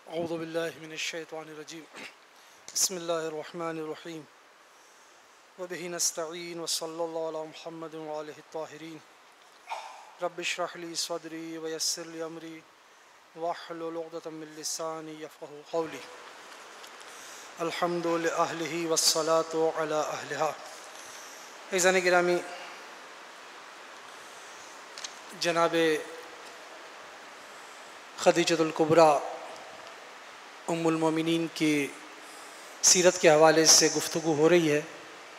औज़ु बिल्लाहि मिनश्शैतानिर्रजीम बिस्मिल्लाहिर्रहमानिर्रहीम व बिही नस्तईन व सल्लल्लाहु अला मुहम्मदिन व आलिहि त्ताहिरीन रब्बि इश्रह ली सदरी व यस्सिर ली अमरी वहलुल उक़दतम मिन लिसानी यफ़क़हू क़ौली अल्हम्दु लिअहलिही वस्सलातु अला अहलिहा। इज़ान गिरामी, जनाब खदीजतुल कुबरा उम्मुल मोमिनीन की सीरत के हवाले से गुफ्तगू हो रही है।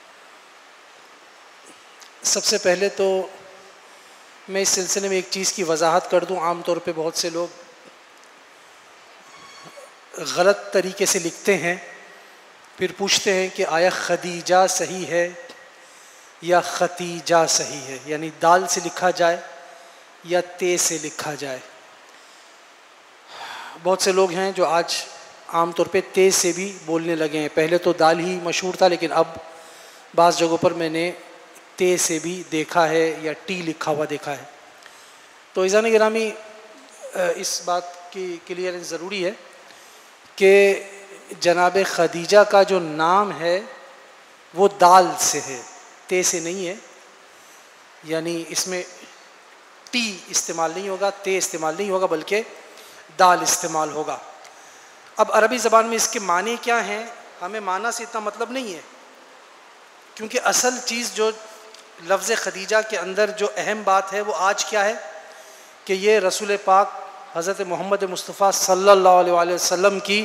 सबसे पहले तो मैं इस सिलसिले में एक चीज़ की वजाहत कर दूं। आम तौर पे बहुत से लोग गलत तरीके से लिखते हैं, फिर पूछते हैं कि आया खदीजा सही है या खतीजा सही है, यानी दाल से लिखा जाए या ते से लिखा जाए। बहुत से लोग हैं जो आज आम तौर पे ते से भी बोलने लगे हैं। पहले तो दाल ही मशहूर था, लेकिन अब बाज़ जगहों पर मैंने ते से भी देखा है या टी लिखा हुआ देखा है। तो इज़ान गिरामी, इस बात की क्लियरेंस ज़रूरी है कि जनाब खदीजा का जो नाम है वो दाल से है, ते से नहीं है। यानी इसमें टी इस्तेमाल नहीं होगा, ते इस्तेमाल नहीं होगा, बल्कि दाल इस्तेमाल होगा। अब अरबी ज़बान में इसके माने क्या हैं, हमें माना से इतना मतलब नहीं है, क्योंकि असल चीज़ जो लफ्ज़ खदीजा के अंदर जो अहम बात है वो आज क्या है कि ये रसूल पाक हज़रत मोहम्मद मुस्तफ़ा सल्लल्लाहु अलैहि वसल्लम की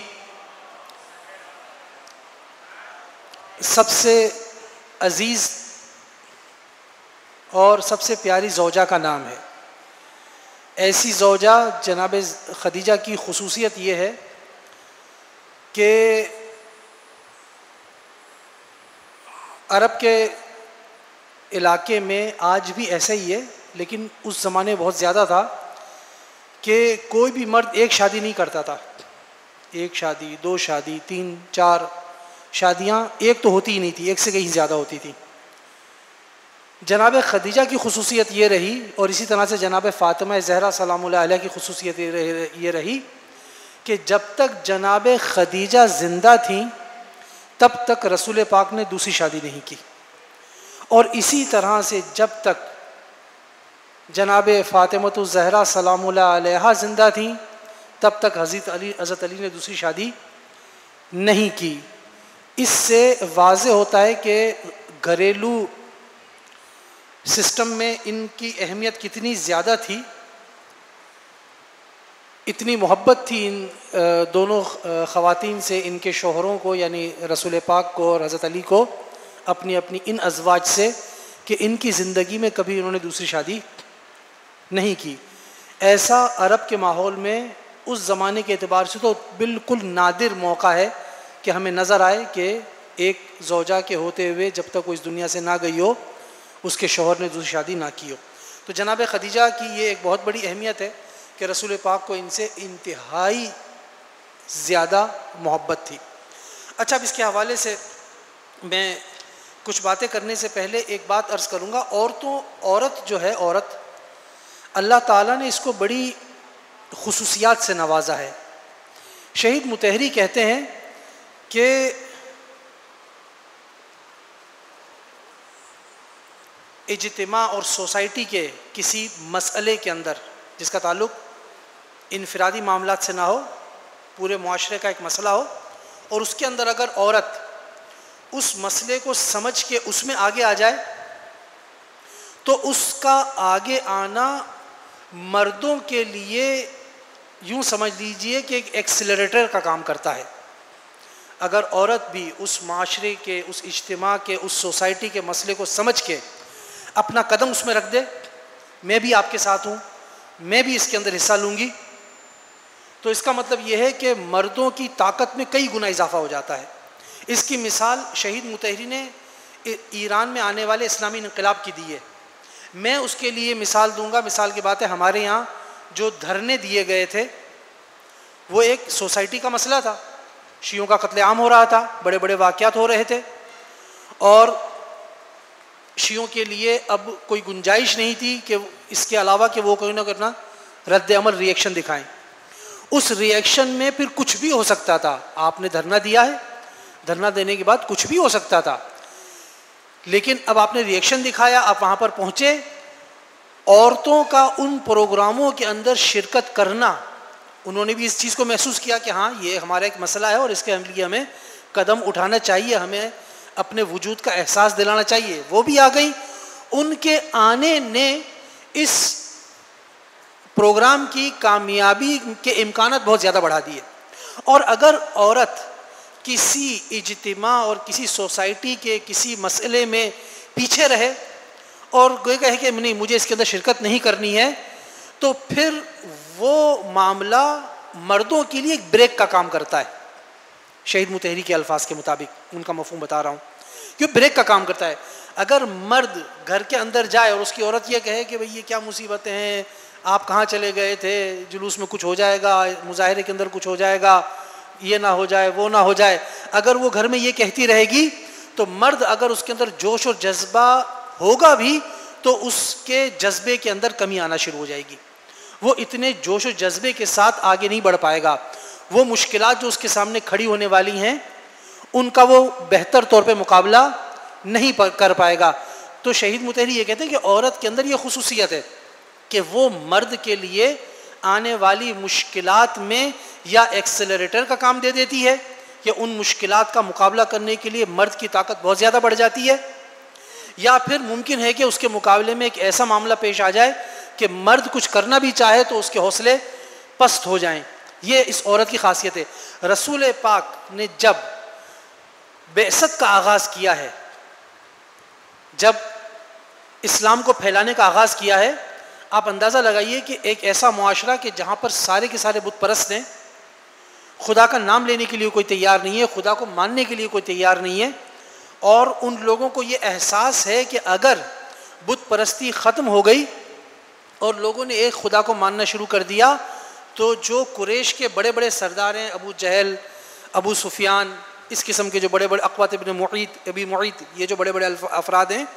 सबसे अज़ीज़ और सबसे प्यारी ज़ौजा का नाम है। ऐसी ज़ौजा जनाब खदीजा की खुसूसियत ये है कि अरब के इलाके में आज भी ऐसा ही है, लेकिन उस ज़माने बहुत ज़्यादा था कि कोई भी मर्द एक शादी नहीं करता था। एक शादी, दो शादी, तीन चार शादियाँ एक तो होती ही नहीं थी, एक से कहीं ज़्यादा होती थी। जनाब खदीजा की खुसूसियत ये रही, और इसी तरह से जनाब फ़ातिमा ज़हरा सलामुल्लाह अलैहा की खुसूसियत ये रही कि जब तक जनाब खदीजा ज़िंदा थी तब तक रसूल पाक ने दूसरी शादी नहीं की, और इसी तरह से जब तक जनाब फ़ातिमतुज़ ज़हरा सलामुल्लाह अलैहा ज़िंदा थी तब तक हज़रत अली ने दूसरी शादी नहीं की। इससे वाज़े होता है कि घरेलू सिस्टम में इनकी अहमियत कितनी ज़्यादा थी, इतनी मोहब्बत थी इन दोनों ख़वातीन से, इनके शोहरों को यानी रसूल पाक को और हज़रत अली को, अपनी अपनी इन अज़वाज से, कि इनकी ज़िंदगी में कभी उन्होंने दूसरी शादी नहीं की। ऐसा अरब के माहौल में उस ज़माने के एतबार से तो बिल्कुल नादिर मौका है कि हमें नज़र आए कि एक ज़ौजा के होते हुए जब तक वो इस दुनिया से ना गई हो उसके शौहर ने दूसरी शादी ना की हो। तो जनाब खदीजा की ये एक बहुत बड़ी अहमियत है कि रसूल पाक को इनसे इंतहाई ज़्यादा मोहब्बत थी। अच्छा, अब इसके हवाले से मैं कुछ बातें करने से पहले एक बात अर्ज़ करूँगा। औरत जो है, औरत अल्लाह ताला ने इसको बड़ी खुसूसियात से नवाजा है। शहीद मुतहरी कहते हैं कि इज्तिमा और सोसाइटी के किसी मसले के अंदर जिसका ताल्लुक़ इनफरादी मामलात से ना हो, पूरे मुआशरे का एक मसला हो, और उसके अंदर अगर औरत उस मसले को समझ के उसमें आगे आ जाए तो उसका आगे आना मर्दों के लिए यूँ समझ लीजिए कि एक एक्सीलरेटर का काम करता है। अगर औरत भी उस माशरे के, उस इज्तिमा के, उस सोसाइटी के मसले को समझ के अपना कदम उसमें रख दे, मैं भी आपके साथ हूँ, मैं भी इसके अंदर हिस्सा लूँगी, तो इसका मतलब यह है कि मर्दों की ताकत में कई गुना इजाफा हो जाता है। इसकी मिसाल शहीद मुतहरी ने ईरान में आने वाले इस्लामी इनकलाब की दी है। मैं उसके लिए मिसाल दूंगा। मिसाल की बात है, हमारे यहाँ जो धरने दिए गए थे वो एक सोसाइटी का मसला था। शियों का कत्लेआम हो रहा था, बड़े बड़े वाक़यात हो रहे थे, और शियों के लिए अब कोई गुंजाइश नहीं थी कि इसके अलावा कि वो कोई ना कोई अपना रद्द अमल रिएक्शन दिखाएं। उस रिएक्शन में फिर कुछ भी हो सकता था। आपने धरना दिया है, धरना देने के बाद कुछ भी हो सकता था, लेकिन अब आपने रिएक्शन दिखाया, आप वहाँ पर पहुँचे। औरतों का उन प्रोग्रामों के अंदर शिरकत करना, उन्होंने भी इस चीज़ को महसूस किया कि हाँ ये हमारा एक मसला है और इसके लिए हमें कदम उठाना चाहिए, हमें अपने वजूद का एहसास दिलाना चाहिए। वो भी आ गई। उनके आने ने इस प्रोग्राम की कामयाबी के इम्कानात बहुत ज़्यादा बढ़ा दिए। और अगर औरत किसी इज्तिमा और किसी सोसाइटी के किसी मसले में पीछे रहे और कोई कहे कि नहीं मुझे इसके अंदर शिरकत नहीं करनी है, तो फिर वो मामला मर्दों के लिए एक ब्रेक का काम करता है। शहीद मुतहरी के अल्फाज के मुताबिक उनका मफहूम बता रहा हूँ, क्यों ब्रेक का काम करता है। अगर मर्द घर के अंदर जाए और उसकी औरत ये कहे कि भाई ये क्या मुसीबतें हैं, आप कहाँ चले गए थे, जुलूस में कुछ हो जाएगा, मुजाहरे के अंदर कुछ हो जाएगा, ये ना हो जाए वो ना हो जाए, अगर वो घर में ये कहती रहेगी तो मर्द अगर उसके अंदर जोश और जज्बा होगा भी तो उसके जज्बे के अंदर कमी आना शुरू हो जाएगी। वो इतने जोश और जज्बे के साथ आगे नहीं बढ़ पाएगा। वो मुश्किलात जो उसके सामने खड़ी होने वाली हैं उनका वो बेहतर तौर पे मुकाबला नहीं कर पाएगा। तो शहीद मुतहरी ये कहते हैं कि औरत के अंदर ये खुसूसियत है कि वो मर्द के लिए आने वाली मुश्किलात में या एक्सेलरेटर का काम दे देती है, या उन मुश्किलात का मुकाबला करने के लिए मर्द की ताकत बहुत ज़्यादा बढ़ जाती है, या फिर मुमकिन है कि उसके मुकाबले में एक ऐसा मामला पेश आ जाए कि मर्द कुछ करना भी चाहे तो उसके हौसले पस्त हो जाएं। ये इस औरत की खासियत है। रसूल पाक ने जब बेअसत का आगाज़ किया है, जब इस्लाम को फैलाने का आगाज़ किया है, आप अंदाज़ा लगाइए कि एक ऐसा मुआशरा कि जहाँ पर सारे के सारे बुत परस्त हैं, खुदा का नाम लेने के लिए कोई तैयार नहीं है, खुदा को मानने के लिए कोई तैयार नहीं है, और उन लोगों को ये एहसास है कि अगर बुत परस्ती ख़त्म हो गई और लोगों ने एक खुदा को मानना शुरू कर दिया तो जो कुरैश के बड़े बड़े सरदार हैं, अबू जहल, अबू सुफियान, इस किस्म के जो बड़े बड़े, अक़बा इब्न मुईत, अबी मुईत, ये जो बड़े बड़े अफराद हैं,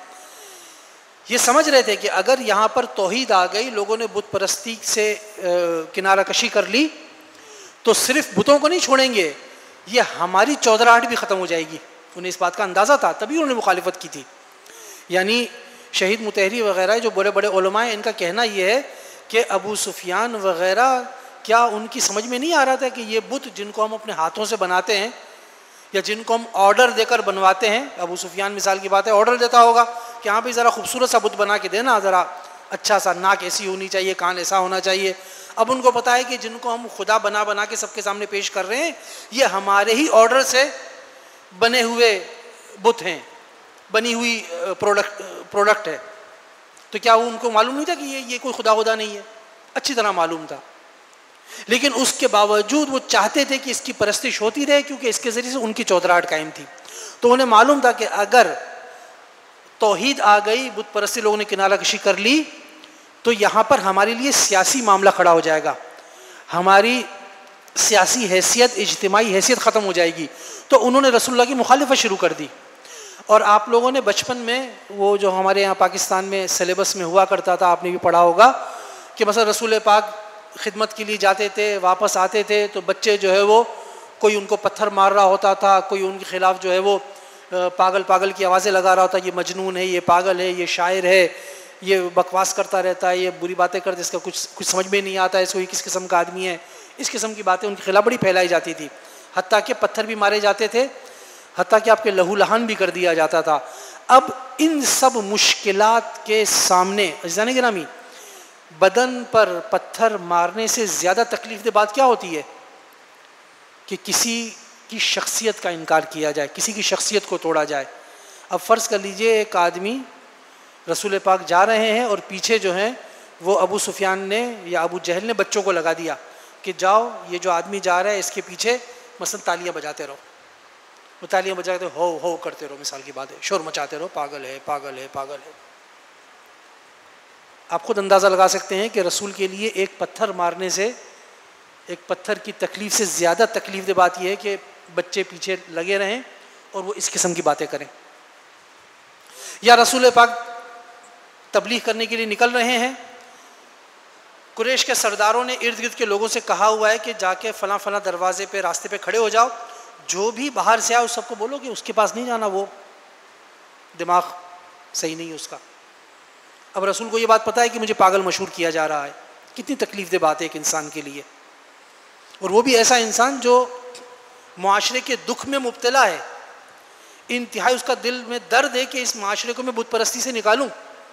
ये समझ रहे थे कि अगर यहाँ पर तौहीद आ गई, लोगों ने बुत परस्ती से किनारा कशी कर ली तो सिर्फ बुतों को नहीं छोड़ेंगे, ये हमारी चौधराहट भी ख़त्म हो जाएगी। उन्हें इस बात का अंदाज़ा था, तभी उन्होंने मुखालिफत की थी। यानी शहीद मुतहरी वग़ैरह जो बड़े बड़े उलमा हैं, इनका कहना यह है कि अबू सुफियान वग़ैरह, क्या उनकी समझ में नहीं आ रहा था कि ये बुत जिनको हम अपने हाथों से बनाते हैं या जिनको हम ऑर्डर देकर बनवाते हैं, अबू सुफियान मिसाल की बात है, ऑर्डर देता होगा कि हाँ भाई ज़रा खूबसूरत सा बुत बना के देना, ज़रा अच्छा सा, नाक ऐसी होनी चाहिए, कान ऐसा होना चाहिए। अब उनको पता है कि जिनको हम खुदा बना बना के सबके सामने पेश कर रहे हैं, ये हमारे ही ऑर्डर से बने हुए बुत हैं, बनी हुई प्रोडक्ट है। तो क्या वो उनको मालूम नहीं था कि ये कोई खुदा नहीं है? अच्छी तरह मालूम था, लेकिन उसके बावजूद वो चाहते थे कि इसकी परस्तिश होती रहे, क्योंकि इसके ज़रिए से उनकी चौधराहट कायम थी। तो उन्हें मालूम था कि अगर तौहीद आ गई, बुत परस्ती लोगों ने किनारा कशी कर ली, तो यहाँ पर हमारे लिए सियासी मामला खड़ा हो जाएगा, हमारी सियासी हैसियत, इज्तिमाई हैसियत ख़त्म हो जाएगी। तो उन्होंने रसूलुल्लाह की मुखालिफत शुरू कर दी। और आप लोगों ने बचपन में वो जो हमारे यहाँ पाकिस्तान में सिलेबस में हुआ करता था, आपने भी पढ़ा होगा कि मसलन रसूल पाक खिदमत के लिए जाते थे, वापस आते थे तो बच्चे जो है वो, कोई उनको पत्थर मार रहा होता था, कोई उनके ख़िलाफ़ जो है वो पागल पागल की आवाज़ें लगा रहा होता, ये मजनून है, ये पागल है, ये शायर है, ये बकवास करता रहता है, ये बुरी बातें करता है, इसका कुछ समझ में नहीं आता है, इसको ये किस किस्म का आदमी है। इस किस्म की बातें उनके खिलाफ बड़ी फैलाई जाती थी, हत्ता कि पत्थर भी मारे जाते थे, हत्ता कि आपके लहू लहान भी कर दिया जाता था। अब इन सब मुश्किलात के सामने अज़ीज़ान गिरामी, बदन पर पत्थर मारने से ज़्यादा तकलीफ़ बात क्या होती है कि किसी की शख्सियत का इनकार किया जाए, किसी की शख्सियत को तोड़ा जाए। अब फ़र्ज़ कर लीजिए एक आदमी, रसूल पाक जा रहे हैं और पीछे जो है वो अबू सुफियान ने या अबू जहल ने बच्चों को लगा दिया कि जाओ, ये जो आदमी जा रहा है इसके पीछे मसलन तालियां बजाते रहो, वो तालियां बजाते हो करते रहो, मिसाल की बात है, शोर मचाते रहो, पागल है पागल है पागल है। आप खुद अंदाज़ा लगा सकते हैं कि रसूल के लिए एक पत्थर मारने से, एक पत्थर की तकलीफ़ से ज़्यादा तकलीफ़ दे बात यह है कि बच्चे पीछे लगे रहें और वो इस किस्म की बातें करें। या रसूल पाक तबलीग करने के लिए निकल रहे हैं, कुरैश के सरदारों ने इर्द गिर्द के लोगों से कहा हुआ है कि जाके फ़लाँ फ़लाँ दरवाजे पे रास्ते पे खड़े हो जाओ, जो भी बाहर से आए उस सबको बोलो कि उसके पास नहीं जाना, वो दिमाग सही नहीं है उसका। अब रसूल को ये बात पता है कि मुझे पागल मशहूर किया जा रहा है। कितनी तकलीफ दे बात है एक इंसान के लिए, और वो भी ऐसा इंसान जो मुआशरे के दुख में मुब्तला है। इंतहाई उसका दिल में दर्द है कि इस माशरे को मैं बुत परस्ती से निकालूं,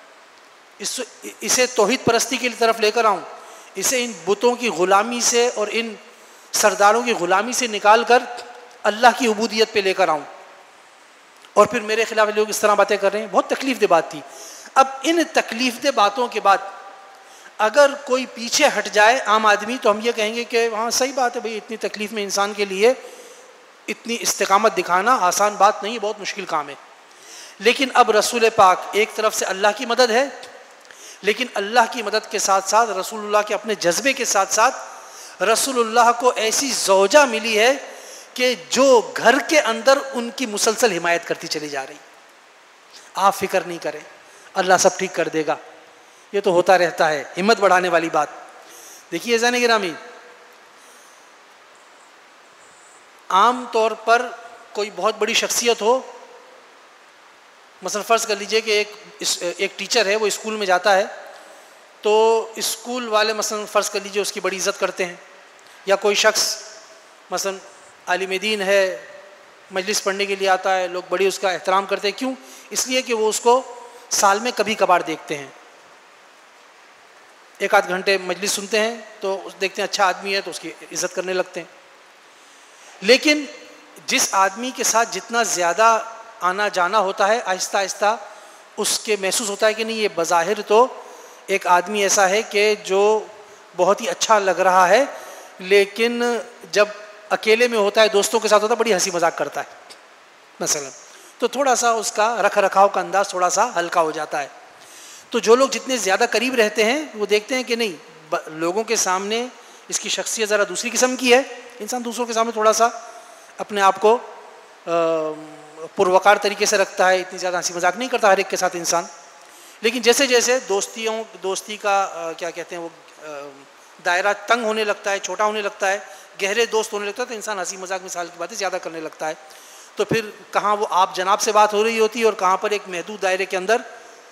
इसे तौहीद परस्ती की तरफ लेकर आऊं, इसे इन बुतों की ग़ुलामी से और इन सरदारों की ग़ुलामी से निकाल कर अल्लाह की उबूदियत पे लेकर आऊं, और फिर मेरे खिलाफ लोग इस तरह बातें कर रहे हैं। बहुत तकलीफ दे बात थी। अब इन तकलीफ दे बातों के बाद अगर कोई पीछे हट जाए आम आदमी, तो हम ये कहेंगे कि हाँ सही बात है भाई, इतनी तकलीफ में इंसान के लिए इतनी इस्तिकामत दिखाना आसान बात नहीं है, बहुत मुश्किल काम है। लेकिन अब रसूल पाक एक तरफ से अल्लाह की मदद है, लेकिन अल्लाह की मदद के साथ साथ रसूलुल्लाह के अपने जज्बे के साथ साथ रसूलुल्लाह को ऐसी ज़ौजा मिली है कि जो घर के अंदर उनकी मुसलसल हिमायत करती चली जा रही। आप फिक्र नहीं करें, अल्लाह सब ठीक कर देगा, ये तो होता रहता है। हिम्मत बढ़ाने वाली बात। देखिए ज़ाने गिरामी, आम तौर पर कोई बहुत बड़ी शख्सियत हो, मसलन फ़र्ज़ कर लीजिए कि एक टीचर है, वो स्कूल में जाता है, तो स्कूल वाले मसलन फ़र्ज़ कर लीजिए उसकी बड़ी इज़्ज़त करते हैं। या कोई शख्स मसलन आलिम दीन है, मजलिस पढ़ने के लिए आता है, लोग बड़ी उसका एहतराम करते हैं। क्यों? इसलिए कि वो उसको साल में कभी कभार देखते हैं, एक आध घंटे मजलिस सुनते हैं तो देखते हैं अच्छा आदमी है तो उसकी इज़्ज़त करने लगते हैं। लेकिन जिस आदमी के साथ जितना ज़्यादा आना जाना होता है, आहिस्ता आहिस्ता उसके महसूस होता है कि नहीं, ये बज़ाहिर तो एक आदमी ऐसा है कि जो बहुत ही अच्छा लग रहा है, लेकिन जब अकेले में होता है, दोस्तों के साथ होता है, बड़ी हंसी मजाक करता है मसलन, तो थोड़ा सा उसका रख रखाव का अंदाज़ थोड़ा सा हल्का हो जाता है। तो जो लोग जितने ज़्यादा करीब रहते हैं वो देखते हैं कि नहीं, लोगों के सामने इसकी शख्सियत ज़रा दूसरी किस्म की है। इंसान दूसरों के सामने थोड़ा सा अपने आप को पुरवकार तरीके से रखता है, इतनी ज़्यादा हंसी मजाक नहीं करता हर एक के साथ इंसान। लेकिन जैसे जैसे दोस्ती का क्या कहते हैं वो दायरा तंग होने लगता है, छोटा होने लगता है, गहरे दोस्त होने लगता है, तो इंसान हंसी मजाक मिसाल की बातें ज़्यादा करने लगता है। तो फिर कहाँ वो आप जनाब से बात हो रही होती है और कहाँ पर एक महदूद दायरे के अंदर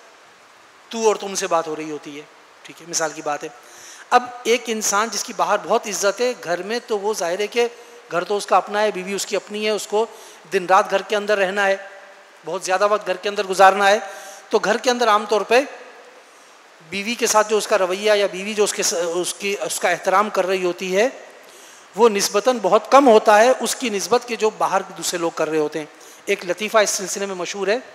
तू और तुम से बात हो रही होती है। ठीक है, मिसाल की बात है। अब एक इंसान जिसकी बाहर बहुत इज्जत है, घर में तो वो जाहिर है कि घर तो उसका अपना है, बीवी उसकी अपनी है, उसको दिन रात घर के अंदर रहना है, बहुत ज़्यादा वक्त घर के अंदर गुजारना है। तो घर के अंदर आमतौर पे बीवी के साथ जो उसका रवैया या बीवी जो उसका एहतराम कर रही होती है, वो निस्बतन बहुत कम होता है उसकी निस्बत के जो बाहर दूसरे लोग कर रहे होते हैं। एक लतीफ़ा इस सिलसिले में मशहूर है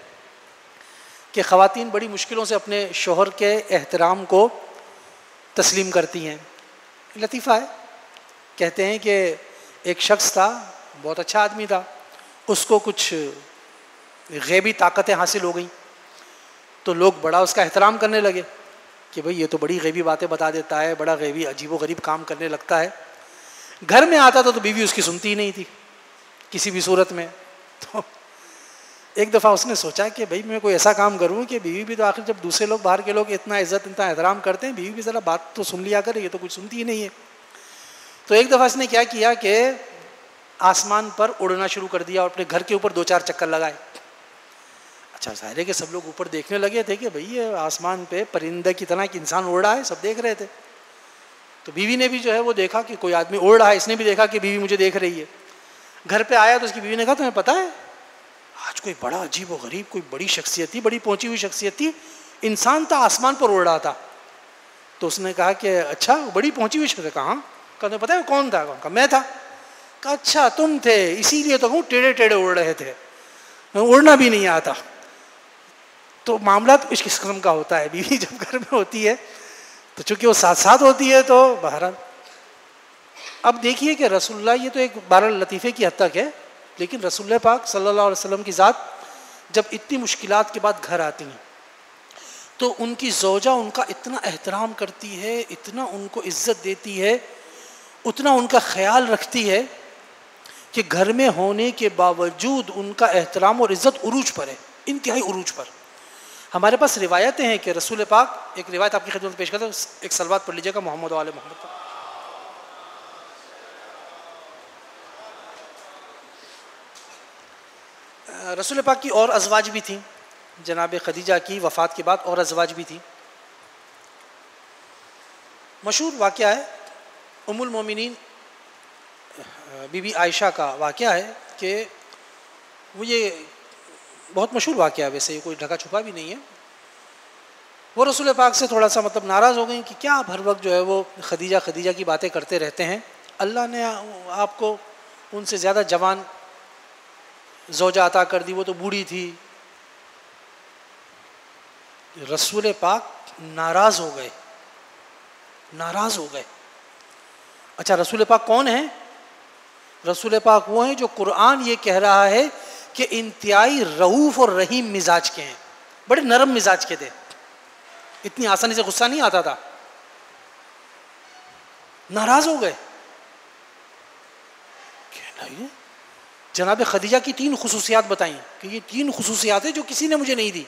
कि ख़वातीन बड़ी मुश्किलों से अपने शोहर के एहतराम को तस्लीम करती हैं। लतीफ़ा है, कहते हैं कि एक शख्स था, बहुत अच्छा आदमी था, उसको कुछ गैबी ताकतें हासिल हो गई, तो लोग बड़ा उसका एहतराम करने लगे कि भाई ये तो बड़ी गैबी बातें बता देता है, बड़ा गैबी अजीब व गरीब काम करने लगता है। घर में आता था तो बीवी उसकी सुनती ही नहीं थी किसी भी सूरत में। तो एक दफ़ा उसने सोचा कि भाई मैं कोई ऐसा काम करूँ कि बीवी भी तो आखिर जब दूसरे लोग बाहर के लोग इतना इज्जत इतना एहतराम करते हैं, बीवी भी ज़रा बात तो सुन लिया करे, ये तो कुछ सुनती ही नहीं है। तो एक दफ़ा इसने क्या किया कि आसमान पर उड़ना शुरू कर दिया और अपने घर के ऊपर 2-4 चक्कर लगाए। अच्छा, जाहिर है कि सब लोग ऊपर देखने लगे थे कि भाई ये आसमान पे परिंदे की तरह एक इंसान उड़ रहा है, सब देख रहे थे। तो बीवी ने भी जो है वो देखा कि कोई आदमी उड़ रहा है, इसने भी देखा कि बीवी मुझे देख रही है। घर पे आया तो उसकी बीवी ने कहा तुम्हें पता है आज कोई बड़ा अजीब व गरीब कोई बड़ी शख्सियत थी, बड़ी पहुंची हुई शख्सियत थी, इंसान था, आसमान पर उड़ रहा था। तो उसने कहा कि अच्छा बड़ी पहुंची हुई शख्सियत, कहाँ? कहते पता है कौन था? कहा मैं था। कहा अच्छा तुम थे, इसीलिए तो कहूँ टेढ़े टेढ़े उड़ रहे थे, उड़ना भी नहीं आता। तो मामला तो इस किस्म का होता है। बीवी जब घर में होती है तो चूंकि वो साथ साथ होती है तो बहरहाल। अब देखिए कि रसूलुल्लाह, ये तो एक बहरहाल लतीफ़े की हद तक है, लेकिन रसूलुल्लाह पाक सल्लल्लाहु अलैहि वसल्लम की ज़ात जब इतनी मुश्किलात के बाद घर आती हैं तो उनकी ज़ौजा उनका इतना एहतराम करती है, इतना उनको इज़्ज़त देती है, उतना उनका ख्याल रखती है कि घर में होने के बावजूद उनका एहतराम और इज़्ज़त उरूज पर है, इंतहाई उरूज पर। हमारे पास रिवायतें हैं कि रसूल पाक, एक रिवायत आपकी खिदमत में पेश करता हूँ, एक सलवात पढ़ लीजिएगा मोहम्मद वाले मोहम्मद पर। रसूल पाक की और अज़वाज भी थी, जनाब खदीजा की वफ़ात के बाद और अज़वाज भी थी। मशहूर वाक़या है उम्मुल मोमिनीन बीबी आयशा का वाक़या है कि वो ये बहुत मशहूर वाक़या है, वैसे ये कोई ढका छुपा भी नहीं है। वो रसूल पाक से थोड़ा सा मतलब नाराज़ हो गई कि क्या आप हर वक्त जो है वो खदीजा खदीजा की बातें करते रहते हैं, अल्लाह ने आपको उनसे ज़्यादा जवान ज़ौजा अता कर दी, वो तो बूढ़ी थी। रसूल पाक नाराज़ हो गए, नाराज़ हो गए। अच्छा, रसूल पाक कौन है? रसूल पाक वो हैं जो कुरान ये कह रहा है कि इंतहाई रऊफ़ और रहीम मिजाज के हैं, बड़े नरम मिजाज के थे, इतनी आसानी से गुस्सा नहीं आता था। नाराज हो गए। जनाब खदीजा की 3 खुसूसियात बताई कि ये 3 खुसूसियात है जो किसी ने मुझे नहीं दी।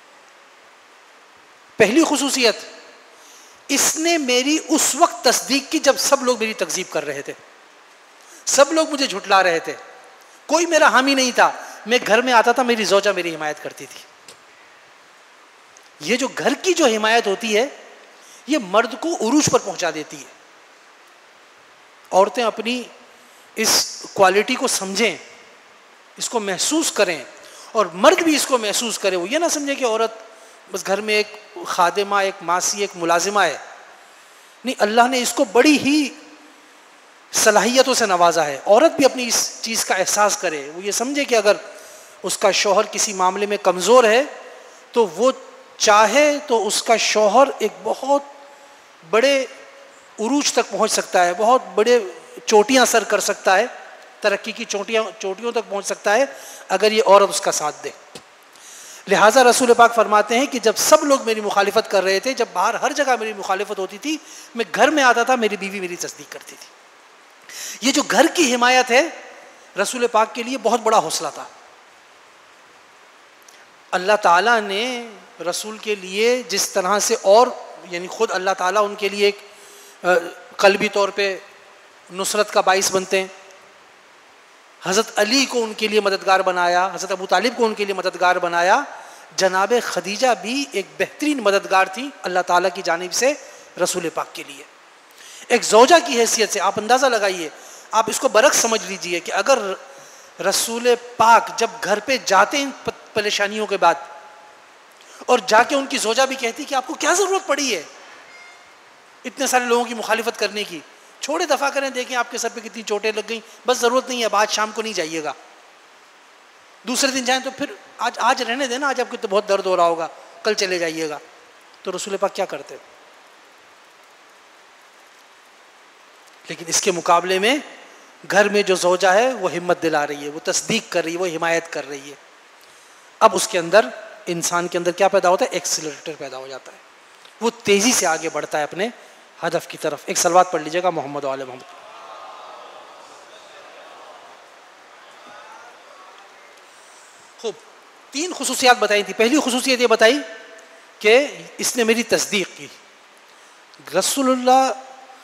पहली खुसूसियत, इसने मेरी उस वक्त तस्दीक की जब सब लोग मेरी तकजीब कर रहे थे, सब लोग मुझे झुठला रहे थे, कोई मेरा हामी नहीं था। मैं घर में आता था, मेरी ज़ौजा मेरी हिमायत करती थी। ये जो घर की जो हिमायत होती है, ये मर्द को उरूज पर पहुंचा देती है। औरतें अपनी इस क्वालिटी को समझें, इसको महसूस करें, और मर्द भी इसको महसूस करे। वो ये ना समझे कि औरत बस घर में एक खादिमा, एक मासी, एक मुलाजिमा है। नहीं, अल्लाह ने इसको बड़ी ही सलाहियतों से नवाजा है। औरत भी अपनी इस चीज़ का एहसास करे, वो ये समझे कि अगर उसका शौहर किसी मामले में कमज़ोर है तो वो चाहे तो उसका शौहर एक बहुत बड़े उरूज तक पहुंच सकता है, बहुत बड़े चोटियां सर कर सकता है, तरक्की की चोटियों तक पहुंच सकता है अगर ये औरत उसका साथ दे। लिहाजा रसूल पाक फरमाते हैं कि जब सब लोग मेरी मुखालिफत कर रहे थे, जब बाहर हर जगह मेरी मुखालिफत होती थी, मैं घर में आता था, मेरी बीवी मेरी तस्दीक करती थी। ये जो घर की हिमायत है रसूल पाक के लिए बहुत बड़ा हौसला था। अल्लाह ताला ने रसूल के लिए जिस तरह से, और यानी खुद अल्लाह ताला उनके लिए एक कल्बी तौर पे नुसरत का बाइस बनते हैं। हज़रत अली को उनके लिए मददगार बनाया, हज़रत अबू तालिब को उनके लिए मददगार बनाया। जनाब खदीजा भी एक बेहतरीन मददगार थी अल्लाह ताला की जानिब से रसूल पाक के लिए। एक ज़ौजा की हैसियत से आप अंदाज़ा लगाइए, आप इसको बरक्स समझ लीजिए कि अगर रसूल पाक जब घर पे जाते इन परेशानियों के बाद, और जाके उनकी ज़ौजा भी कहती कि आपको क्या ज़रूरत पड़ी है इतने सारे लोगों की मुखालिफत करने की, छोड़े दफ़ा करें, देखें आपके सर पे कितनी चोटें लग गई, बस ज़रूरत नहीं है, अब आज शाम को नहीं जाइएगा, दूसरे दिन जाएं तो फिर आज रहने देना, आज आपको तो बहुत दर्द हो रहा होगा, कल चले जाइएगा। तो रसूल पाक क्या करते? लेकिन इसके मुकाबले में घर में जो ज़ौजा है वो हिम्मत दिला रही है, वो तस्दीक कर रही है, वो हिमायत कर रही है। अब उसके अंदर, इंसान के अंदर क्या पैदा होता है? एक्सीलरेटर पैदा हो जाता है, वो तेज़ी से आगे बढ़ता है अपने हदफ की तरफ। एक सलवात पढ़ लीजिएगा मोहम्मद वाले मोहम्मद। खूब 3 खुसूसियात बताई थी। पहली खुसूसियत ये बताई कि इसने मेरी तस्दीक की। रसूलुल्लाह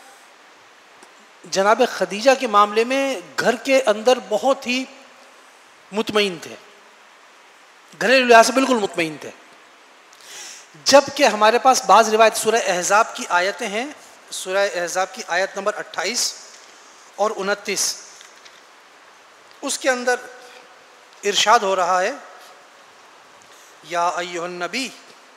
जनाब खदीजा के मामले में घर के अंदर बहुत ही मुतमईन थे, घरेलू लिहाज से बिल्कुल मुतमईन थे। जबकि हमारे पास बाज़ रिवायत सूरह अहज़ाब की आयतें हैं, सूरह अहज़ाब की आयत नंबर 28 और 29, उसके अंदर इरशाद हो रहा है, या अय्युहन नबी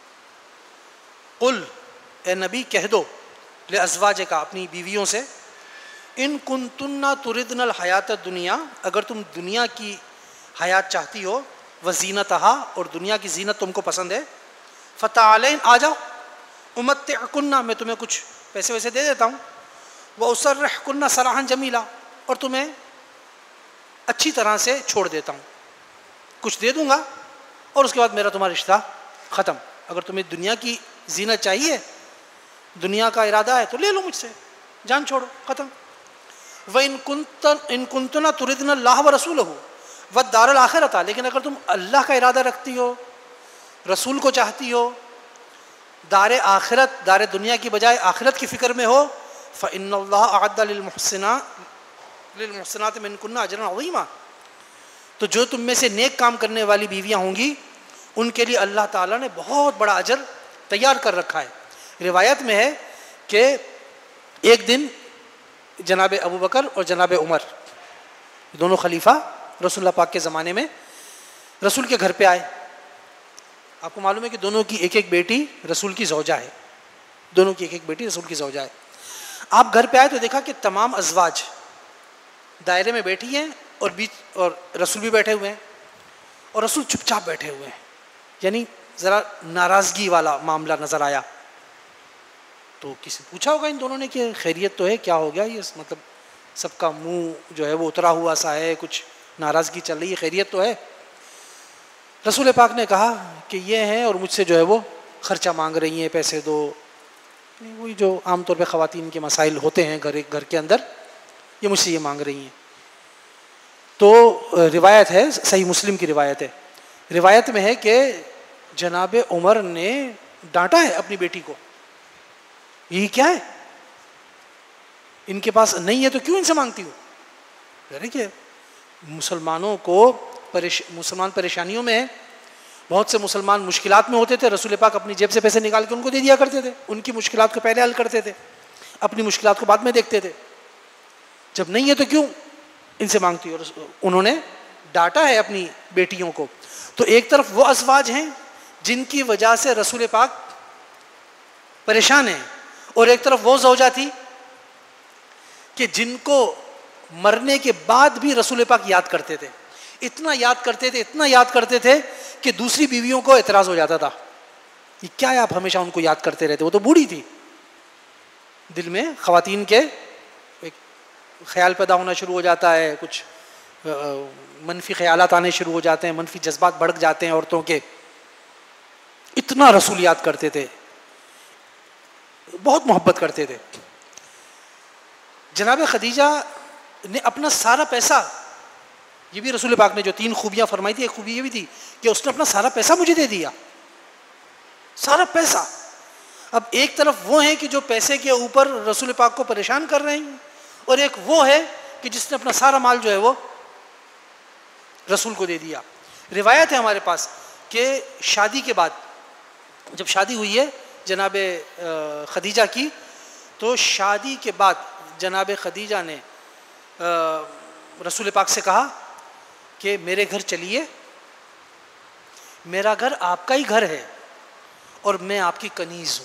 कुल, ए नबी कह दो, ले अज़वाजिका, अपनी बीवियों से, इन कुंतुन्ना तुरिदनल हयात दुनिया, अगर तुम दुनिया की हयात चाहती हो, वज़ीनतहा, और दुनिया की जीनत तुमको पसंद है, फ़तालैन, आ जाओ, उमत्तिअकुन्ना, मैं तुम्हें कुछ पैसे वैसे दे देता हूँ, व उसर्रिहकुन्ना सराहन जमीला, और तुम्हें अच्छी तरह से छोड़ देता हूँ, कुछ दे दूँगा और उसके बाद मेरा तुम्हारा रिश्ता ख़त्म। अगर तुम्हें दुनिया की जीनत चाहिए, दुनिया का इरादा है, तो ले लो मुझसे, जान छोड़ो, ख़त्म। व इन कुंतना तुरिदन अल्लाह व रसूलहू व दारुल आखिरता, लेकिन अगर तुम अल्लाह का इरादा रखती हो, रसूल को चाहती हो, दार आखिरत, दार दुनिया की बजाय आखिरत की फ़िक्र में हो, फ़इन्नल्लाह अअद्द लिलमुहसिनात मिनकुन्ना अजरन अज़ीमा, तो जो तुम में से नेक काम करने वाली बीवियाँ होंगी उनके लिए अल्लाह ताला ने बहुत बड़ा अजर तैयार कर रखा है। रिवायत में है कि एक दिन जनाब अबू बकर और जनाब उमर दोनों खलीफा रसूलुल्लाह पाक के ज़माने में रसूल के घर पे आए। आपको मालूम है कि दोनों की एक एक बेटी रसूल की ज़ौजा है, दोनों की एक एक बेटी रसूल की ज़ौजा है। आप घर पे आए तो देखा कि तमाम अज़वाज दायरे में बैठी हैं और बीच और रसूल भी बैठे हुए हैं और रसूल चुपचाप बैठे हुए हैं, यानी ज़रा नाराज़गी वाला मामला नज़र आया। तो किसी पूछा होगा इन दोनों ने कि खैरियत तो है, क्या हो गया, ये मतलब सबका मुंह जो है वो उतरा हुआ सा है, कुछ नाराज़गी चल रही है, खैरियत तो है। रसूल पाक ने कहा कि ये हैं और मुझसे जो है वो ख़र्चा मांग रही हैं, पैसे दो, वही जो आमतौर पे ख़वातीन के मसाइल होते हैं घर के अंदर, ये मुझसे ये मांग रही हैं। तो रिवायत है, सही मुस्लिम की रिवायत है, रिवायत में है कि जनाब उमर ने डांटा है अपनी बेटी को, यही क्या है, इनके पास नहीं है तो क्यों इनसे मांगती हो। देखिए मुसलमानों को मुसलमान परेशानियों में है, बहुत से मुसलमान मुश्किलात में होते थे, रसूल पाक अपनी जेब से पैसे निकाल के उनको दे दिया करते थे, उनकी मुश्किलात को पहले हल करते थे, अपनी मुश्किलात को बाद में देखते थे। जब नहीं है तो क्यों इनसे मांगती हो। उन्होंने डांटा है अपनी बेटियों को। तो एक तरफ वो अज़वाज हैं जिनकी वजह से रसूल पाक परेशान हैं, और एक तरफ वो ज़ौजा थी कि जिनको मरने के बाद भी रसूल पाक याद करते थे, इतना याद करते थे, इतना याद करते थे कि दूसरी बीवियों को एतराज़ हो जाता था, ये क्या है आप हमेशा उनको याद करते रहते, वो तो बूढ़ी थी। दिल में ख़वातीन के एक ख्याल पैदा होना शुरू हो जाता है, कुछ मनफी ख्यालात आने शुरू हो जाते हैं, मनफी जज्बात भड़क जाते हैं औरतों के। इतना रसूल याद करते थे, बहुत मोहब्बत करते थे। जनाब खदीजा ने अपना सारा पैसा, ये भी रसूल पाक ने जो 3 खूबियाँ फरमाई थी, एक खूबी ये भी थी कि उसने अपना सारा पैसा मुझे दे दिया, सारा पैसा। अब एक तरफ वो है कि जो पैसे के ऊपर रसूल पाक को परेशान कर रहे हैं, और एक वो है कि जिसने अपना सारा माल जो है वो रसूल को दे दिया। रिवायत है हमारे पास कि शादी के बाद, जब शादी हुई है जनाब खदीजा की, तो शादी के बाद जनाब खदीजा ने रसूल पाक से कहा कि मेरे घर चलिए, मेरा घर आपका ही घर है और मैं आपकी कनीज़ हूँ।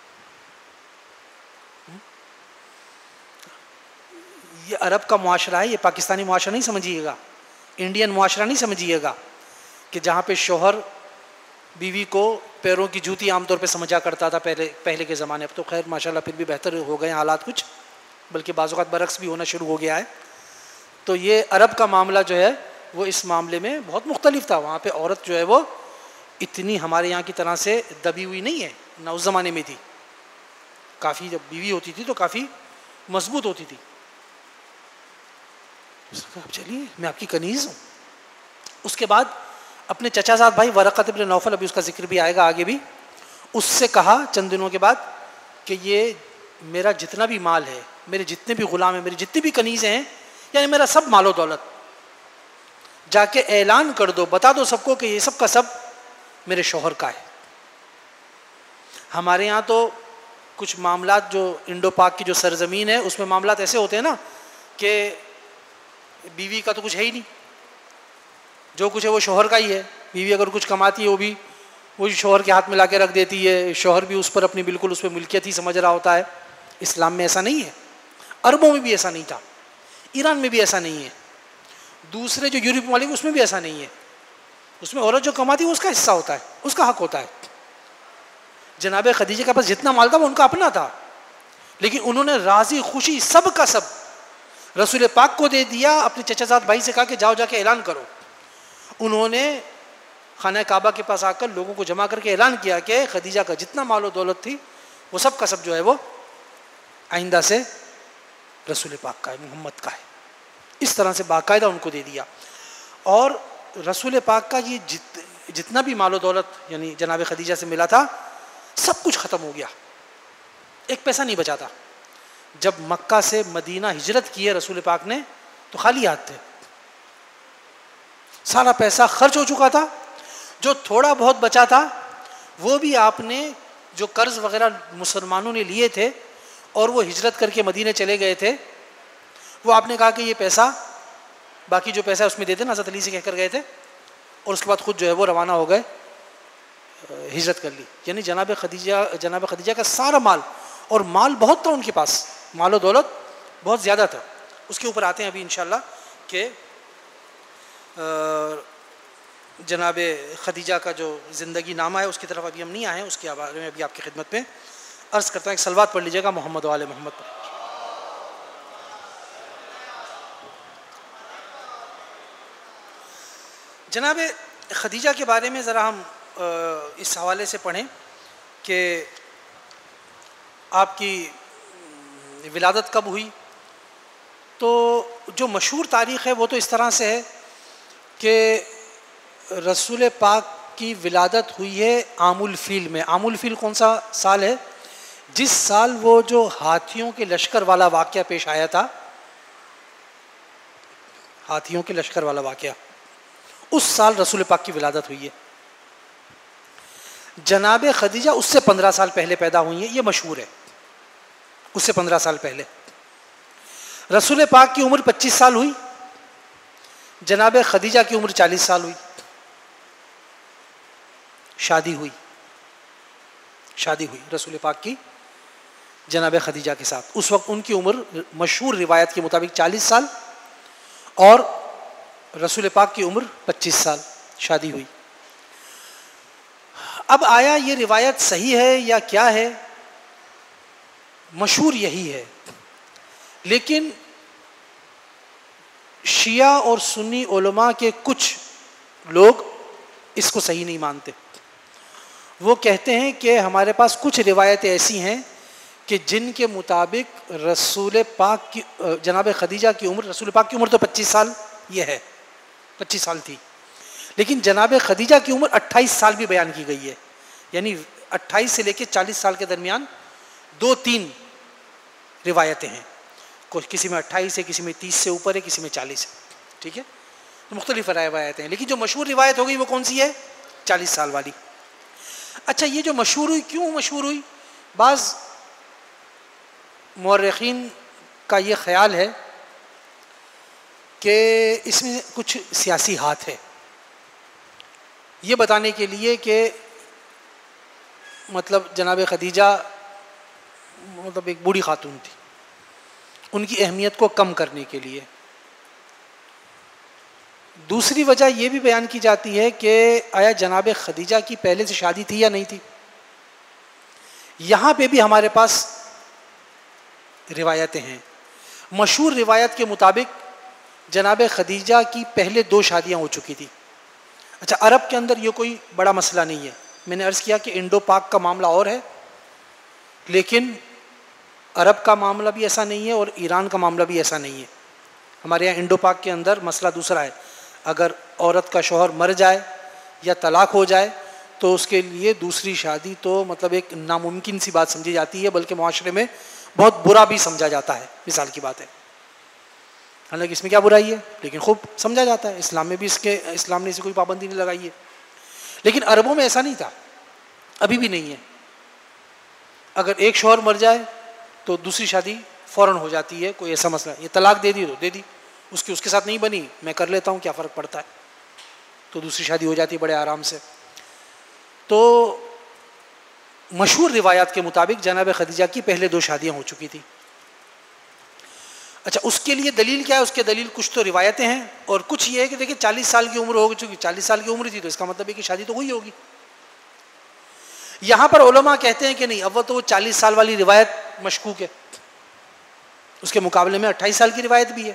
ये अरब का मुआशरा है, ये पाकिस्तानी मुआशरा नहीं समझिएगा, इंडियन मुआशरा नहीं समझिएगा कि जहाँ पे शोहर बीवी को पैरों की जूती आमतौर पे समझा करता था पहले के ज़माने। अब तो खैर माशाल्लाह फिर भी बेहतर हो गए हालात कुछ, बल्कि बाज़-औक़ात बरक्स भी होना शुरू हो गया है। तो ये अरब का मामला जो है वो इस मामले में बहुत मुख्तलिफ था। वहाँ पे औरत जो है वो इतनी हमारे यहाँ की तरह से दबी हुई नहीं है, ना उस ज़माने में थी, काफ़ी जब बीवी होती थी तो काफ़ी मजबूत होती थी। अब चलिए मैं आपकी कनीज़ हूँ। उसके बाद अपने चचाज़ाद भाई वरक़त इब्न नौफल, अभी उसका जिक्र भी आएगा आगे भी, उससे कहा चंद दिनों के बाद कि ये मेरा जितना भी माल है, मेरे जितने भी ग़ुलाम हैं, मेरी जितनी भी कनीज़ें हैं, यानी मेरा सब मालो दौलत, जाके ऐलान कर दो, बता दो सबको कि ये सब का सब मेरे शौहर का है। हमारे यहाँ तो कुछ मामलात जो इंडो पाक की जो सरजमीन है उसमें मामलात ऐसे होते हैं ना कि बीवी का तो कुछ है ही नहीं, जो कुछ है वो शौहर का ही है। बीवी अगर कुछ कमाती है वो शौहर के हाथ में ला के रख देती है, शौहर भी उस पर अपनी बिल्कुल उस पर मिल्कियत ही समझ रहा होता है। इस्लाम में ऐसा नहीं है, अरबों में भी ऐसा नहीं था, ईरान में भी ऐसा नहीं है, दूसरे जो यूरोप वाले उसमें भी ऐसा नहीं है। उसमें औरत जो कमाती है उसका हिस्सा होता है, उसका हक होता है। जनाब खदीजा के पास जितना माल था वो उनका अपना था, लेकिन उन्होंने राजी खुशी सब का सब रसूल पाक को दे दिया। अपने चचाज़ाद भाई से कहा कि जाओ जाके ऐलान करो। उन्होंने खाना काबा के पास आकर लोगों को जमा करके ऐलान किया कि खदीजा का जितना मालो दौलत थी वो सब का सब जो है वो आइंदा से रसूल पाक का है, मोहम्मद का है। इस तरह से बाकायदा उनको दे दिया। और रसूल पाक का ये जितना भी मालो दौलत यानी जनाब खदीजा से मिला था सब कुछ ख़त्म हो गया, एक पैसा नहीं बचा था। जब मक्का से मदीना हिजरत की है रसूल पाक ने तो खाली हाथ थे, सारा पैसा खर्च हो चुका था। जो थोड़ा बहुत बचा था वो भी आपने जो कर्ज वगैरह मुसलमानों ने लिए थे और वो हिजरत करके मदीने चले गए थे, वो आपने कहा कि ये पैसा, बाकी जो पैसा है उसमें दे देना, हज़रत अली से कहकर गए थे। और उसके बाद खुद जो है वो रवाना हो गए, हिजरत कर ली। यानी जनाब खदीजा का सारा माल, और माल बहुत था उनके पास, मालो दौलत बहुत ज़्यादा था। उसके ऊपर आते हैं अभी इंशाअल्लाह कि जनाब खदीजा का जो ज़िंदगी नामा है उसकी तरफ अभी हम नहीं आए हैं, उसके बारे में अभी आपकी खिदमत में अर्ज़ करता हूँ। एक सलवात पढ़ लीजिएगा मोहम्मद वाले मोहम्मद पर। जनाब खदीजा के बारे में ज़रा हम इस हवाले से पढ़ें कि आपकी विलादत कब हुई। तो जो मशहूर तारीख़ है वो तो इस तरह से है कि रसूल पाक की विलादत हुई है आमुल फ़ील में। आमुल फ़ील कौन सा साल है? जिस साल वो जो हाथियों के लश्कर वाला वाक़या पेश आया था, हाथियों के लश्कर वाला वाक़या, उस साल रसूल पाक की विलादत हुई है। जनाब खदीजा उससे 15 साल पहले पैदा हुई है, ये मशहूर है। उससे 15 साल पहले रसूल पाक की उम्र 25 साल हुई, जनाब खदीजा की उम्र 40 साल हुई। शादी हुई रसूल पाक की जनाब खदीजा के साथ। उस वक्त उनकी उम्र मशहूर रिवायत के मुताबिक 40 साल और रसूल पाक की उम्र 25 साल। शादी हुई। अब आया ये रिवायत सही है या क्या है, मशहूर यही है, लेकिन शिया और सुन्नी उलमा के कुछ लोग इसको सही नहीं मानते। वो कहते हैं कि हमारे पास कुछ रिवायतें ऐसी हैं कि जिनके मुताबिक रसूल पाक की जनाब खदीजा की उम्र, रसूल पाक की उम्र तो 25 साल ये है, 25 साल थी, लेकिन जनाब खदीजा की उम्र 28 साल भी बयान की गई है। यानी 28 से लेकर 40 साल के दरमियान 2-3 रिवायतें हैं। किसी में 28 है, किसी में 30 से ऊपर है, किसी में 40 है। ठीक है, तो मुख्तलिफ रिवायतें हैं, लेकिन जो मशहूर रिवायत हो गई वो कौन सी है? 40 साल वाली। अच्छा, ये जो मशहूर हुई, क्यों मशहूर हुई? बाज़ मुअर्रिखीन का ये ख्याल है कि इसमें कुछ सियासी हाथ है, ये बताने के लिए कि मतलब जनाब खदीजा मतलब एक बूढ़ी खातून थी, उनकी अहमियत को कम करने के लिए। दूसरी वजह यह भी बयान की जाती है कि आया जनाब खदीजा की पहले से शादी थी या नहीं थी। यहाँ पे भी हमारे पास रिवायतें हैं। मशहूर रिवायत के मुताबिक जनाब खदीजा की पहले 2 शादियाँ हो चुकी थी। अच्छा, अरब के अंदर ये कोई बड़ा मसला नहीं है। मैंने अर्ज़ किया कि इंडो पाक का मामला और है, लेकिन अरब का मामला भी ऐसा नहीं है और ईरान का मामला भी ऐसा नहीं है। हमारे यहाँ इंडो पाक के अंदर मसला दूसरा है। अगर औरत का शौहर मर जाए या तलाक हो जाए तो उसके लिए दूसरी शादी तो मतलब एक नामुमकिन सी बात समझी जाती है, बल्कि मुआशरे में बहुत बुरा भी समझा जाता है। मिसाल की बात है, हालांकि इसमें क्या बुराई है, लेकिन खूब समझा जाता है। इस्लाम में भी इस्लाम ने इसे कोई पाबंदी नहीं लगाई है, लेकिन अरबों में ऐसा नहीं था, अभी भी नहीं है। अगर एक शौहर मर जाए तो दूसरी शादी फ़ौरन हो जाती है। कोई ऐसा मसला, ये तलाक दे दी तो दे दी, उसके साथ नहीं बनी, मैं कर लेता हूँ, क्या फ़र्क पड़ता है, तो दूसरी शादी हो जाती है बड़े आराम से। तो मशहूर रिवायात के मुताबिक जनाब खदीजा की पहले 2 शादियाँ हो चुकी थी। अच्छा, उसके लिए दलील क्या है? उसके दलील कुछ तो रिवायतें हैं और कुछ ये है कि देखिए 40 साल की उम्र हो चुकी, 40 साल की उम्र थी तो इसका मतलब है कि शादी तो हुई होगी। यहाँ पर उलमा कहते हैं कि नहीं, अव्वल तो वो 40 साल वाली रिवायत मशकूक है, उसके मुकाबले में 28 साल की रिवायत भी है।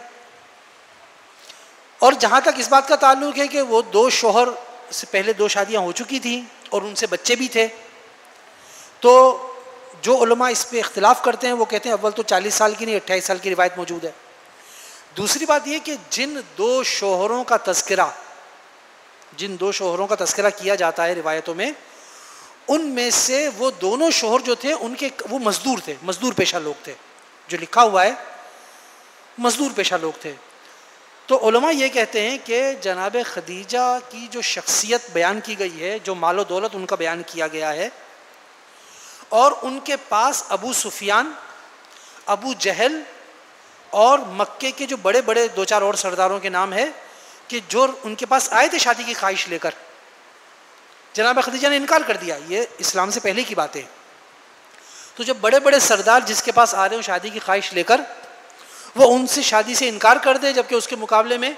और जहाँ तक इस बात का ताल्लुक है कि वो 2 शौहर से पहले 2 शादियाँ हो चुकी थी और उनसे बच्चे भी थे, तो जो उलमा इस पे इख्तिलाफ करते हैं वो कहते हैं अव्वल तो 40 साल की नहीं 28 साल की रिवायत मौजूद है। दूसरी बात ये कि जिन 2 शौहरों का तज़किरा जिन 2 शोहरों का तस्करा किया जाता है रिवायतों में, उनमें से वो दोनों शोहर जो थे उनके वो मजदूर थे, मजदूर पेशा लोग थे। जो लिखा हुआ है मजदूर पेशा लोग थे। तो उलमा ये कहते हैं कि जनाब खदीजा की जो शख्सियत बयान की गई है, जो मालो दौलत उनका बयान किया गया है, और उनके पास अबू सुफियान, अबू जहल और मक्के के जो बड़े बड़े 2-4 और सरदारों के नाम है कि जो उनके पास आए थे शादी की ख्वाहिश लेकर, जनाब खदीजा ने इनकार कर दिया। ये इस्लाम से पहले की बात है। तो जब बड़े बड़े सरदार जिसके पास आ रहे हो शादी की ख्वाहिश लेकर, वो उनसे शादी से इनकार कर दे, जबकि उसके मुकाबले में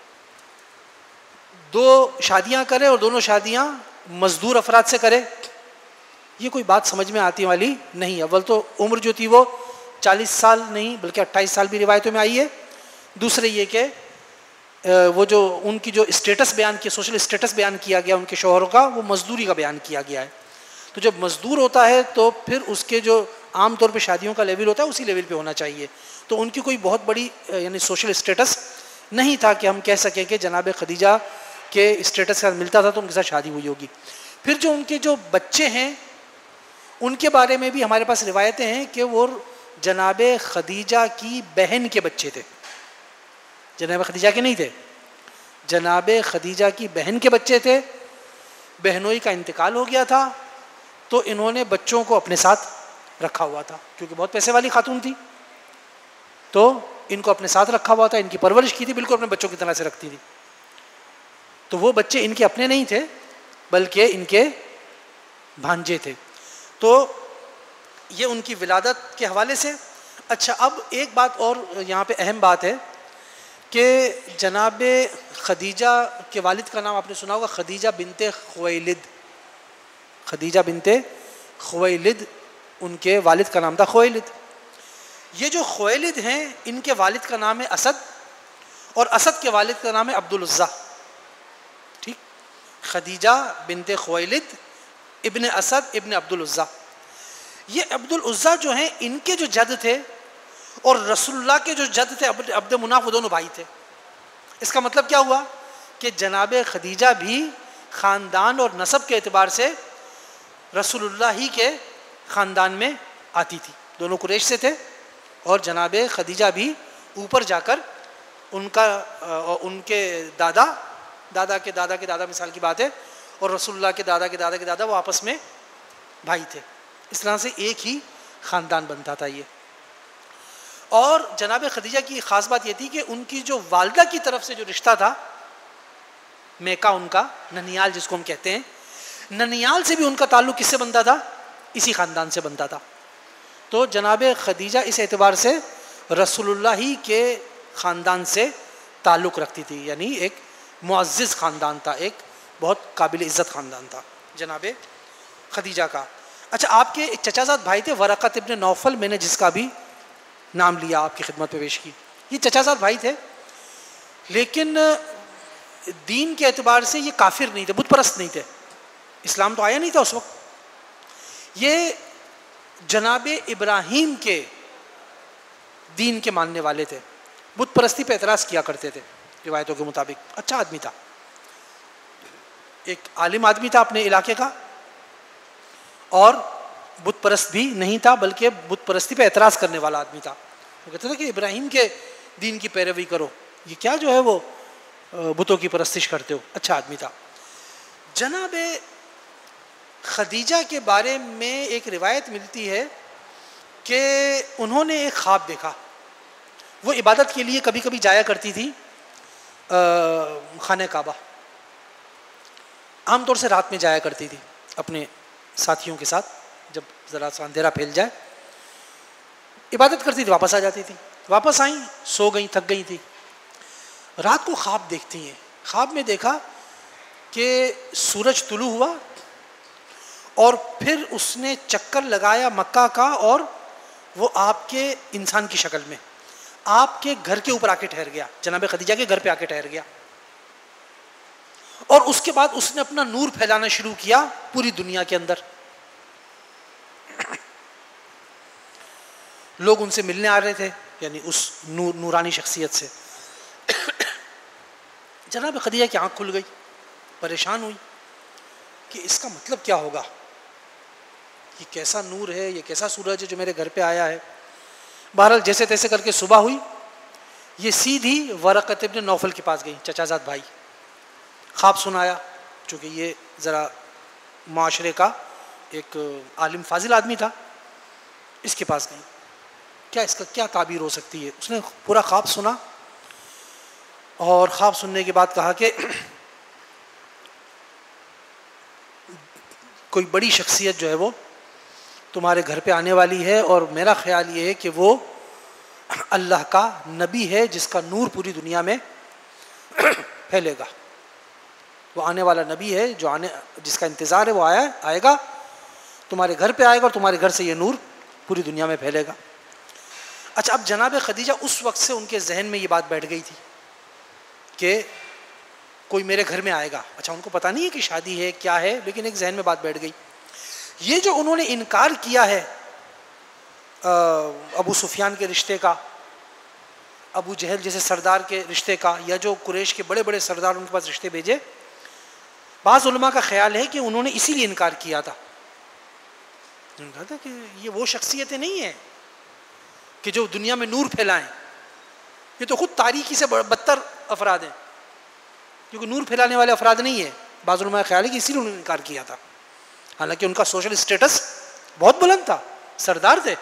2 शादियां करे और दोनों शादियां मजदूर अफराद से करे, ये कोई बात समझ में आती वाली नहीं। अव्वल तो उम्र जो थी वो 40 साल नहीं बल्कि 28 साल भी रिवायतों में आई है। दूसरे ये कि वो जो उनकी जो स्टेटस बयान किया, सोशल स्टेटस बयान किया गया उनके शौहरों का, वो मजदूरी का बयान किया गया है। तो जब मजदूर होता है तो फिर उसके जो आम तौर पे शादियों का लेवल होता है उसी लेवल पे होना चाहिए। तो उनकी कोई बहुत बड़ी यानी सोशल स्टेटस नहीं था कि हम कह सकें कि जनाब खदीजा के स्टेटस का मिलता था तो उनके साथ शादी हुई होगी। फिर जो उनके जो बच्चे हैं उनके बारे में भी हमारे पास रिवायतें हैं कि वो जनाब खदीजा की बहन के बच्चे थे, जनाब खदीजा के नहीं थे, जनाब खदीजा की बहन के बच्चे थे। बहनोई का इंतकाल हो गया था तो इन्होंने बच्चों को अपने साथ रखा हुआ था, क्योंकि बहुत पैसे वाली खातून थी तो इनको अपने साथ रखा हुआ था, इनकी परवरिश की थी, बिल्कुल अपने बच्चों की तरह से रखती थी। तो वो बच्चे इनके अपने नहीं थे बल्कि इनके भांजे थे। तो ये उनकी विलादत के हवाले से। अच्छा, अब एक बात और यहाँ पे अहम बात है कि जनाब खदीजा के वालिद का नाम आपने सुना होगा, खदीजा बिनते खुवैलिद। खदीजा बिनते खुवैलिद उनके वालिद का नाम था, खुवैलिद। ये जो खुवैलिद हैं इनके वालिद का नाम है असद, और असद के वालिद का नाम है अब्दुल उज़्ज़ा। ठीक, खदीजा बिनते खुवैलिद इब्ने असद इब्ने अब्दुल उज़्ज़ा। ये अब्दुल उज़्ज़ा जो हैं इनके जो जद थे और रसूलुल्लाह के जो जद थे अब्द मुनाफ, वो दोनों भाई थे। इसका मतलब क्या हुआ कि जनाब खदीजा भी ख़ानदान और नसब के एतबार से रसूलुल्लाह ही के ख़ानदान में आती थी। दोनों कुरैश से थे और जनाब खदीजा भी ऊपर जाकर उनका उनके दादा दादा के दादा के दादा मिसाल की बात है, और रसूलुल्लाह के दादा के दादा के दादा वो आपस में भाई थे। इस तरह से एक ही ख़ानदान बनता था ये। और जनाब खदीजा की ख़ास बात ये थी कि उनकी जो वालदा की तरफ से जो रिश्ता था, मेका उनका ननियाल जिसको हम कहते हैं, ननियाल से भी उनका ताल्लुक़ किससे बनता था? इसी ख़ानदान से बनता था। तो जनाब खदीजा इस एतबार से रसूलुल्लाह ही के ख़ानदान से ताल्लुक़ रखती थी, यानी एक मुअज़्ज़िज़ ख़ानदान था, एक बहुत काबिल इज़्ज़त ख़ानदान था जनाब खदीजा का। अच्छा, आपके एक चचाज़ाद भाई थे वरक़त इब्न नौफल, मैंने जिसका भी नाम लिया आपकी खिदमत में पेश की। ये चचाज़ाद भाई थे, लेकिन दीन के एतबार से ये काफिर नहीं थे, बुत परस्त नहीं थे, इस्लाम तो आया नहीं था उस वक्त। ये जनाब इब्राहीम के दीन के मानने वाले थे, बुत परस्ती पे एतराज़ किया करते थे रिवायतों के मुताबिक। अच्छा आदमी था, एक आलिम आदमी था अपने इलाके का, और बुत परस्त भी नहीं था बल्कि बुत परस्ती पे एतराज़ करने वाला आदमी था। वो कहते थे कि इब्राहीम के दीन की पैरवी करो, ये क्या जो है वो बुतों की परस्तिश करते हो। अच्छा आदमी था। जनाब खदीजा के बारे में एक रिवायत मिलती है कि उन्होंने एक ख्वाब देखा। वो इबादत के लिए कभी कभी जाया करती थी खाने काबा, आमतौर से रात में जाया करती थी अपने साथियों के साथ, जब ज़रा सा अंधेरा फैल जाए इबादत करती थी, वापस आ जाती थी। वापस आई, सो गई, थक गई थी। रात को ख्वाब देखती हैं। ख्वाब में देखा कि सूरज तुलू हुआ और फिर उसने चक्कर लगाया मक्का का, और वो आपके इंसान की शक्ल में आपके घर के ऊपर आके ठहर गया, जनाब खदीजा के घर पे आके ठहर गया। और उसके बाद उसने अपना नूर फैलाना शुरू किया पूरी दुनिया के अंदर। लोग उनसे मिलने आ रहे थे, यानी उस नूरानी शख्सियत से। जनाब खदीजा की आँख खुल गई, परेशान हुई कि इसका मतलब क्या होगा, ये कैसा नूर है, ये कैसा सूरज है जो मेरे घर पे आया है। बहरहाल जैसे तैसे करके सुबह हुई, ये सीधी वरक़त इब्न नौफल के पास गई, चचाजाद भाई। ख्वाब सुनाया, चूँकि ये ज़रा माशरे का एक आलिम फाजिल आदमी था, इसके पास गई। क्या इसका क्या ताबीर हो सकती है? उसने पूरा ख्वाब सुना और ख्वाब सुनने के बाद कहा कि कोई बड़ी शख्सियत जो है वो तुम्हारे घर पे आने वाली है, और मेरा ख्याल ये है कि वो अल्लाह का नबी है जिसका नूर पूरी दुनिया में फैलेगा। वो आने वाला नबी है जो जिसका इंतज़ार है, वो आएगा, तुम्हारे घर पे आएगा और तुम्हारे घर से ये नूर पूरी दुनिया में फैलेगा। अच्छा, अब जनाब खदीजा उस वक्त से उनके जहन में ये बात बैठ गई थी कि कोई मेरे घर में आएगा। अच्छा, उनको पता नहीं है कि शादी है क्या है, लेकिन एक जहन में बात बैठ गई। ये जो उन्होंने इनकार किया है अबू सुफियान के रिश्ते का, अबू जहल जैसे सरदार के रिश्ते का, या जो कुरैश के बड़े बड़े सरदार उनके पास रिश्ते भेजे, बाज़ उलमा का ख्याल है कि उन्होंने इसीलिए इनकार किया था। उन्होंने कहा था कि ये वो शख्सियतें नहीं हैं कि जो दुनिया में नूर फैलाएं, ये तो खुद तारीकी से बदतर अफराद हैं, क्योंकि नूर फैलाने वाले अफराद नहीं है। बाज़ उलमा का ख्याल है कि इसीलिए उन्होंने इनकार किया था। हालांकि उनका सोशल स्टेटस बहुत बुलंद था, सरदार थे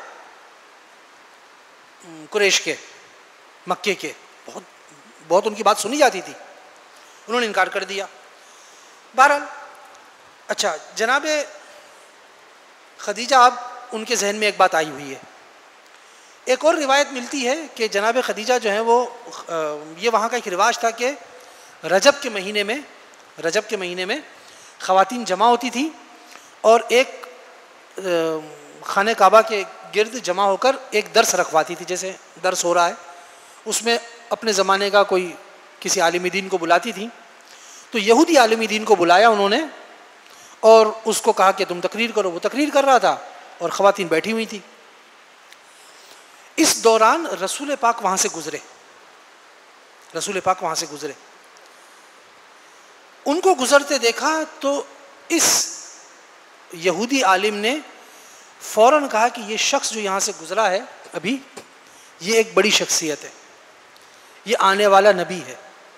कुरैश के, मक्के के, बहुत बहुत उनकी बात सुनी जाती थी। उन्होंने इनकार कर दिया। बहरहाल अच्छा, जनाब खदीजा, अब उनके जहन में एक बात आई हुई है। एक और रिवायत मिलती है कि जनाब खदीजा जो है वो, ये वहाँ का एक रिवाज था कि रजब के महीने में ख़वातीन जमा होती थी और एक खाने काबा के गिर्द जमा होकर एक दर्स रखवाती थी। जैसे दर्स हो रहा है, उसमें अपने ज़माने का कोई किसी आलिम दीन को बुलाती थी। तो यहूदी आलिम दीन को बुलाया उन्होंने और उसको कहा कि तुम तकरीर करो। वो तकरीर कर रहा था और ख़वातीन बैठी हुई थी। इस दौरान रसूल पाक वहाँ से गुज़रे। उनको गुज़रते देखा तो इस यहूदी आलिम ने फ़ौरन कहा कि ये शख्स जो यहाँ से गुज़रा है अभी, ये एक बड़ी शख्सियत है, ये आने वाला नबी है।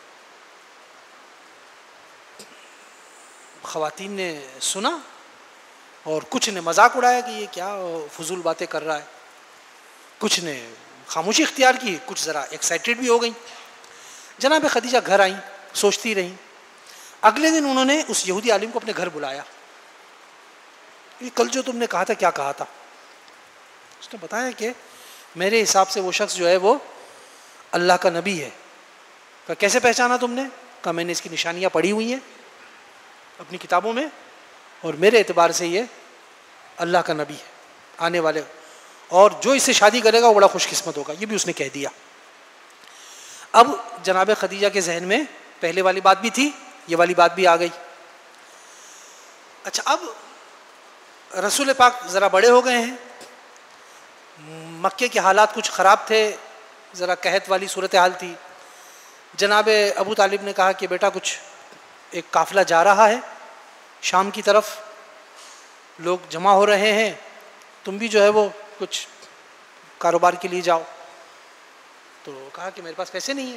ख़वातीन ने सुना और कुछ ने मजाक उड़ाया कि ये क्या फजूल बातें कर रहा है, कुछ ने खामोशी इख्तियार की, कुछ ज़रा एक्साइटेड भी हो गई। जनाब खदीजा घर आई, सोचती रहीं। अगले दिन उन्होंने उस यहूदी आलिम को अपने घर बुलाया। ये कल जो तुमने कहा था, क्या कहा था? उसने बताया कि मेरे हिसाब से वो शख्स जो है वो अल्लाह का नबी है। कहा कैसे पहचाना तुमने? कहा मैंने इसकी निशानियाँ पढ़ी हुई हैं अपनी किताबों में, और मेरे एतबार से ये अल्लाह का नबी है आने वाले, और जो इससे शादी करेगा वो बड़ा खुशकिस्मत होगा। ये भी उसने कह दिया। अब जनाब खदीजा के जहन में पहले वाली बात भी थी, ये वाली बात भी आ गई। अच्छा, अब रसूल पाक ज़रा बड़े हो गए हैं, मक्के के हालात कुछ ख़राब थे, ज़रा कहत वाली सूरत हाल थी। जनाब अबू तालिब ने कहा कि बेटा कुछ एक काफ़िला जा रहा है शाम की तरफ, लोग जमा हो रहे हैं, तुम भी जो है वो कुछ कारोबार के लिए जाओ। तो कहा कि मेरे पास पैसे नहीं है।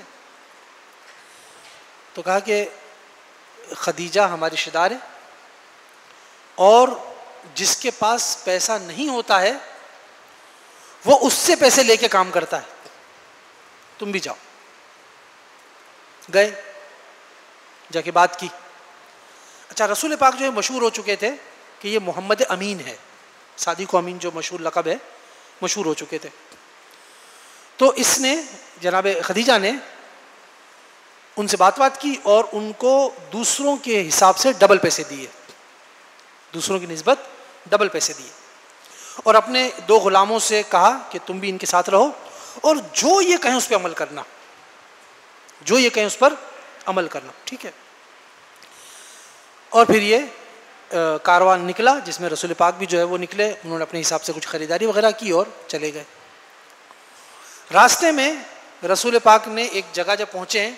तो कहा कि खदीजा हमारी रिश्तेदार है और जिसके पास पैसा नहीं होता है वो उससे पैसे लेके काम करता है, तुम भी जाओ। गए, जाके बात की। अच्छा, रसूल पाक जो है मशहूर हो चुके थे कि ये मोहम्मद अमीन है, सादिक अमीन जो मशहूर लक़ब है, मशहूर हो चुके थे। तो इसने, जनाब खदीजा ने उनसे बात की और उनको दूसरों के हिसाब से डबल पैसे दिए, दूसरों की निस्बत डबल पैसे दिए, और अपने 2 गुलामों से कहा कि तुम भी इनके साथ रहो और जो ये कहें उस पर अमल करना, जो ये कहें उस पर अमल करना, ठीक है। और फिर ये कारवान निकला जिसमें रसूल पाक भी जो है वो निकले। उन्होंने अपने हिसाब से कुछ ख़रीदारी वगैरह की और चले गए। रास्ते में रसूल पाक ने एक जगह जब पहुँचे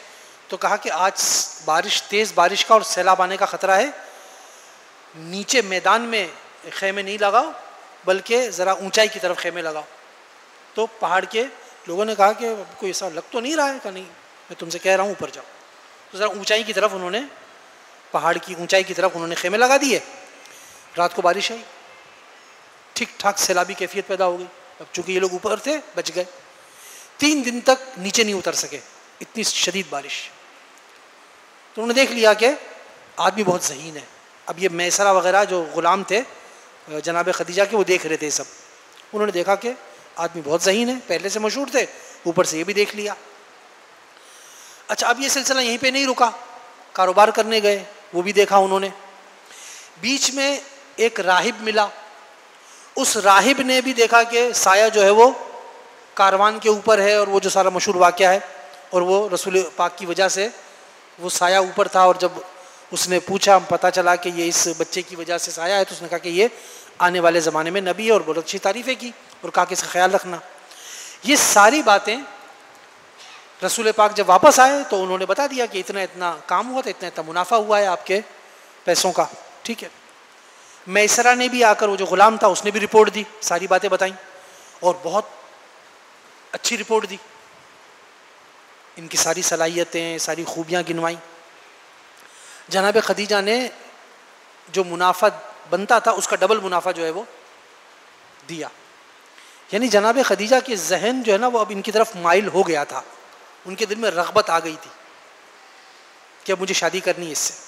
तो कहा कि आज बारिश, तेज़ बारिश का और सैलाब आने का ख़तरा है, नीचे मैदान में खेमे नहीं लगाओ बल्कि ज़रा ऊंचाई की तरफ खेमे लगाओ। तो पहाड़ के लोगों ने कहा कि कोई ऐसा लग तो नहीं रहा है, कहा नहीं, मैं तुमसे कह रहा हूँ ऊपर जाओ। तो ज़रा ऊंचाई की तरफ उन्होंने, पहाड़ की ऊंचाई की तरफ उन्होंने खेमे लगा दिए। रात को बारिश आई, ठीक ठाक सैलाबी कैफियत पैदा हो गई। अब चूंकि ये लोग ऊपर थे, बच गए। 3 दिन तक नीचे नहीं उतर सके, इतनी शदीद बारिश। तो उन्होंने देख लिया कि आदमी बहुत ज़हीन है। अब ये मैसरा वगैरह जो ग़ुलाम थे जनाब खदीजा के, वो देख रहे थे सब। उन्होंने देखा कि आदमी बहुत ज़हीन है, पहले से मशहूर थे, ऊपर से ये भी देख लिया। अच्छा, अब ये सिलसिला यहीं पे नहीं रुका, कारोबार करने गए, वो भी देखा उन्होंने। बीच में एक राहिब मिला, उस राहिब ने भी देखा कि साया जो है वो कारवान के ऊपर है, और वो जो सारा मशहूर वाक़या है, और वो रसूल पाक की वजह से वो साया ऊपर था। और जब उसने पूछा, पता चला कि ये इस बच्चे की वजह से साया है, तो उसने कहा कि ये आने वाले ज़माने में नबी है, और बहुत अच्छी तारीफ़ें की, और कहा कि इसका ख्याल रखना। ये सारी बातें रसूल पाक जब वापस आए तो उन्होंने बता दिया कि इतना इतना काम हुआ था, इतना इतना मुनाफा हुआ है आपके पैसों का। ठीक है। मैसरा ने भी आकर, वो जो ग़ुलाम था, उसने भी रिपोर्ट दी, सारी बातें बताई, और बहुत अच्छी रिपोर्ट दी, इनकी सारी सलाहियतें, सारी खूबियाँ गिनवाई। जनाब खदीजा ने जो मुनाफा बनता था उसका डबल मुनाफा जो है वो दिया। यानी जनाब खदीजा के जहन जो है ना वो अब इनकी तरफ माइल हो गया था, उनके दिल में रग़बत आ गई थी कि अब मुझे शादी करनी है इससे।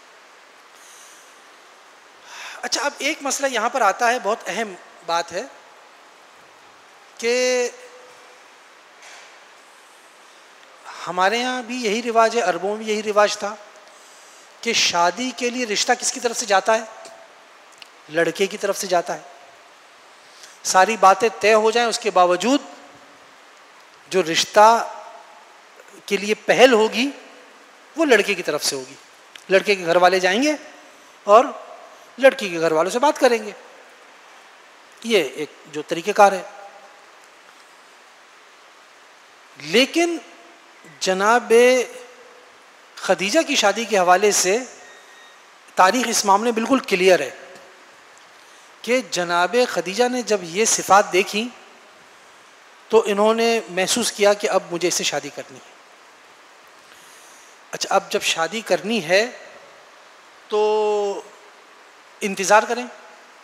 अच्छा, अब एक मसला यहाँ पर आता है, बहुत अहम बात है कि हमारे यहाँ भी यही रिवाज है, अरबों में यही रिवाज था कि शादी के लिए रिश्ता किसकी तरफ से जाता है? लड़के की तरफ से जाता है। सारी बातें तय हो जाएं, उसके बावजूद जो रिश्ता के लिए पहल होगी वो लड़के की तरफ से होगी। लड़के के घर वाले जाएंगे और लड़की के घर वालों से बात करेंगे। ये एक जो तरीक़ेकार है। लेकिन जनाब खदीजा की शादी के हवाले से तारीख़ इस मामले में बिल्कुल क्लियर है कि जनाब खदीजा ने जब ये सिफ़ात देखी तो इन्होंने महसूस किया कि अब मुझे इससे शादी करनी है। अच्छा, अब जब शादी करनी है तो इंतज़ार करें।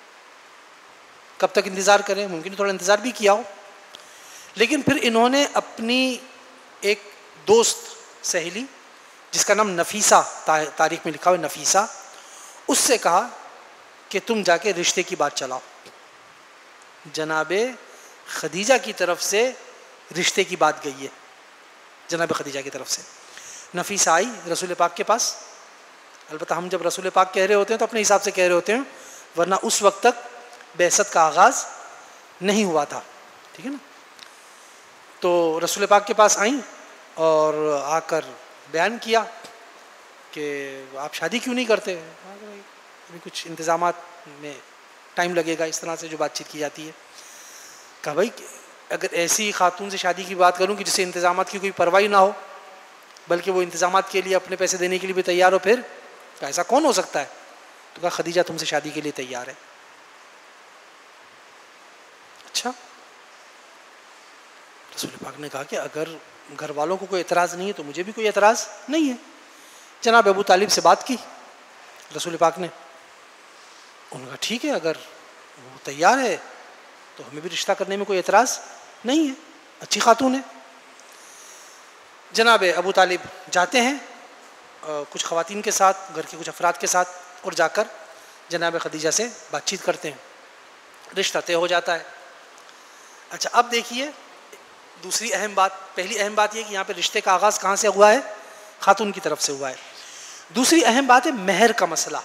कब तक इंतज़ार करें? मुमकिन थोड़ा इंतज़ार भी किया हो, लेकिन फिर इन्होंने अपनी एक दोस्त सहेली जिसका नाम नफीसा, तारीख़ में लिखा हुआ नफीसा, उससे कहा कि तुम जाके रिश्ते की बात चलाओ। जनाब खदीजा की तरफ से रिश्ते की बात गई है, जनाब खदीजा की तरफ से। नफीसा आई रसूल पाक के पास। अलबत्ता हम जब रसूल पाक कह रहे होते हैं तो अपने हिसाब से कह रहे होते हैं, वरना उस वक्त तक बेअसत का आगाज़ नहीं हुआ था। ठीक है ना। तो रसूल पाक के पास आई और आकर बयान किया कि आप शादी क्यों नहीं करते? अभी कुछ इंतज़ामात में टाइम लगेगा, इस तरह से जो बातचीत की जाती है। कहा भाई अगर ऐसी खातून से शादी की बात करूं कि जिसे इंतज़ामात की कोई परवाह ना हो, बल्कि वो इंतज़ामात के लिए अपने पैसे देने के लिए भी तैयार हो, फिर ऐसा कौन हो सकता है? तो कहा खदीजा तुमसे शादी के लिए तैयार है। अच्छा, रसूल पाक ने कहा कि अगर घर वालों को कोई एतराज़ नहीं है तो मुझे भी कोई एतराज़ नहीं है। जनाब अबू तालिब से बात की रसूल पाक ने। उन्होंने कहा ठीक है, अगर वो तैयार है तो हमें भी रिश्ता करने में कोई एतराज़ नहीं है, अच्छी खातून है। जनाब अबू तालिब जाते हैं कुछ ख़वातीन के साथ, घर के कुछ अफराद के साथ, और जाकर जनाब खदीजा से बातचीत करते हैं। रिश्ता तय हो जाता है। अच्छा, अब देखिए दूसरी अहम बात। पहली अहम बात यह कि यहाँ पे रिश्ते का आगाज़ कहाँ से हुआ है? खातून की तरफ से हुआ है। दूसरी अहम बात है महर का मसला।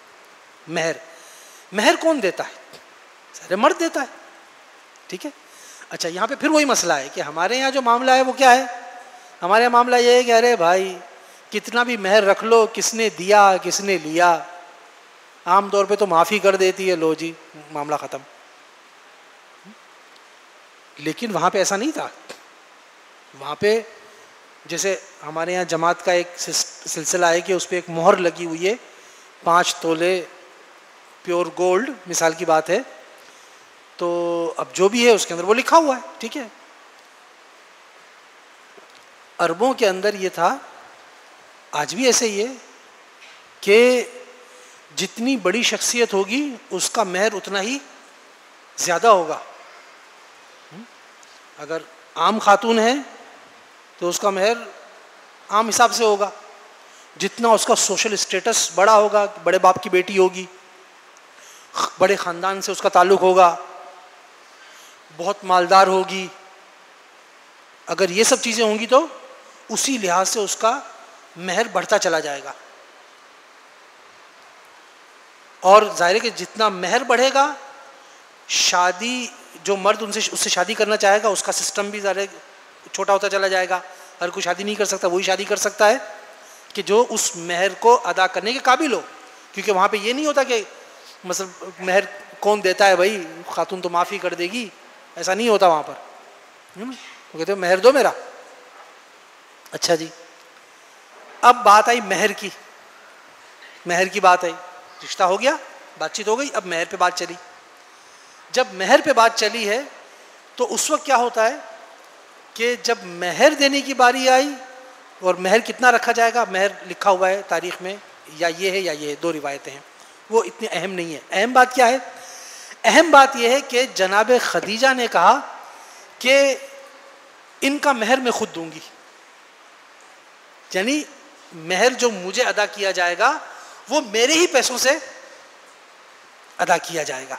महर कौन देता है? सारे मर्द देता है। ठीक है। अच्छा, यहाँ पे फिर वही मसला है कि हमारे यहाँ जो मामला है वो क्या है? हमारे यहाँ मामला ये है कि अरे भाई कितना भी महर रख लो, किसने दिया किसने लिया, आम तौर पे तो माफ़ी कर देती है, लो जी मामला ख़त्म। लेकिन वहाँ पे ऐसा नहीं था। वहाँ पे जैसे हमारे यहाँ जमात का एक सिलसिला है कि उस पर एक मोहर लगी हुई है 5 तोले प्योर गोल्ड, मिसाल की बात है, तो अब जो भी है उसके अंदर वो लिखा हुआ है, ठीक है। अरबों के अंदर ये था, आज भी ऐसे ही है कि जितनी बड़ी शख्सियत होगी उसका मेहर उतना ही ज़्यादा होगा। अगर आम खातून है तो उसका मेहर आम हिसाब से होगा, जितना उसका सोशल स्टेटस बड़ा होगा, बड़े बाप की बेटी होगी, बड़े ख़ानदान से उसका ताल्लुक़ होगा, बहुत मालदार होगी, अगर ये सब चीज़ें होंगी तो उसी लिहाज से उसका मेहर बढ़ता चला जाएगा। और जाहिर है कि जितना मेहर बढ़ेगा, शादी जो मर्द उससे शादी करना चाहेगा उसका सिस्टम भी ज़्यादा छोटा होता चला जाएगा। हर कोई शादी नहीं कर सकता, वही शादी कर सकता है कि जो उस मेहर को अदा करने के काबिल हो, क्योंकि वहाँ पे ये नहीं होता कि मतलब मेहर कौन देता है भाई, खातून तो माफ़ी कर देगी, ऐसा नहीं होता वहाँ पर। वो कहते हो मेहर दो मेरा। अच्छा जी, अब बात आई मेहर की, मेहर की बात आई, रिश्ता हो गया, बातचीत हो गई, अब मेहर पे बात चली। जब मेहर पे बात चली है तो उस वक्त क्या होता है कि जब मेहर देने की बारी आई, और मेहर कितना रखा जाएगा, मेहर लिखा हुआ है तारीख में, या ये है या ये है, 2 रिवायतें हैं, वो इतनी अहम नहीं है। अहम बात क्या है? अहम बात यह है कि जनाब खदीजा ने कहा कि इनका मेहर मैं खुद दूंगी, यानी मेहर जो मुझे अदा किया जाएगा वो मेरे ही पैसों से अदा किया जाएगा।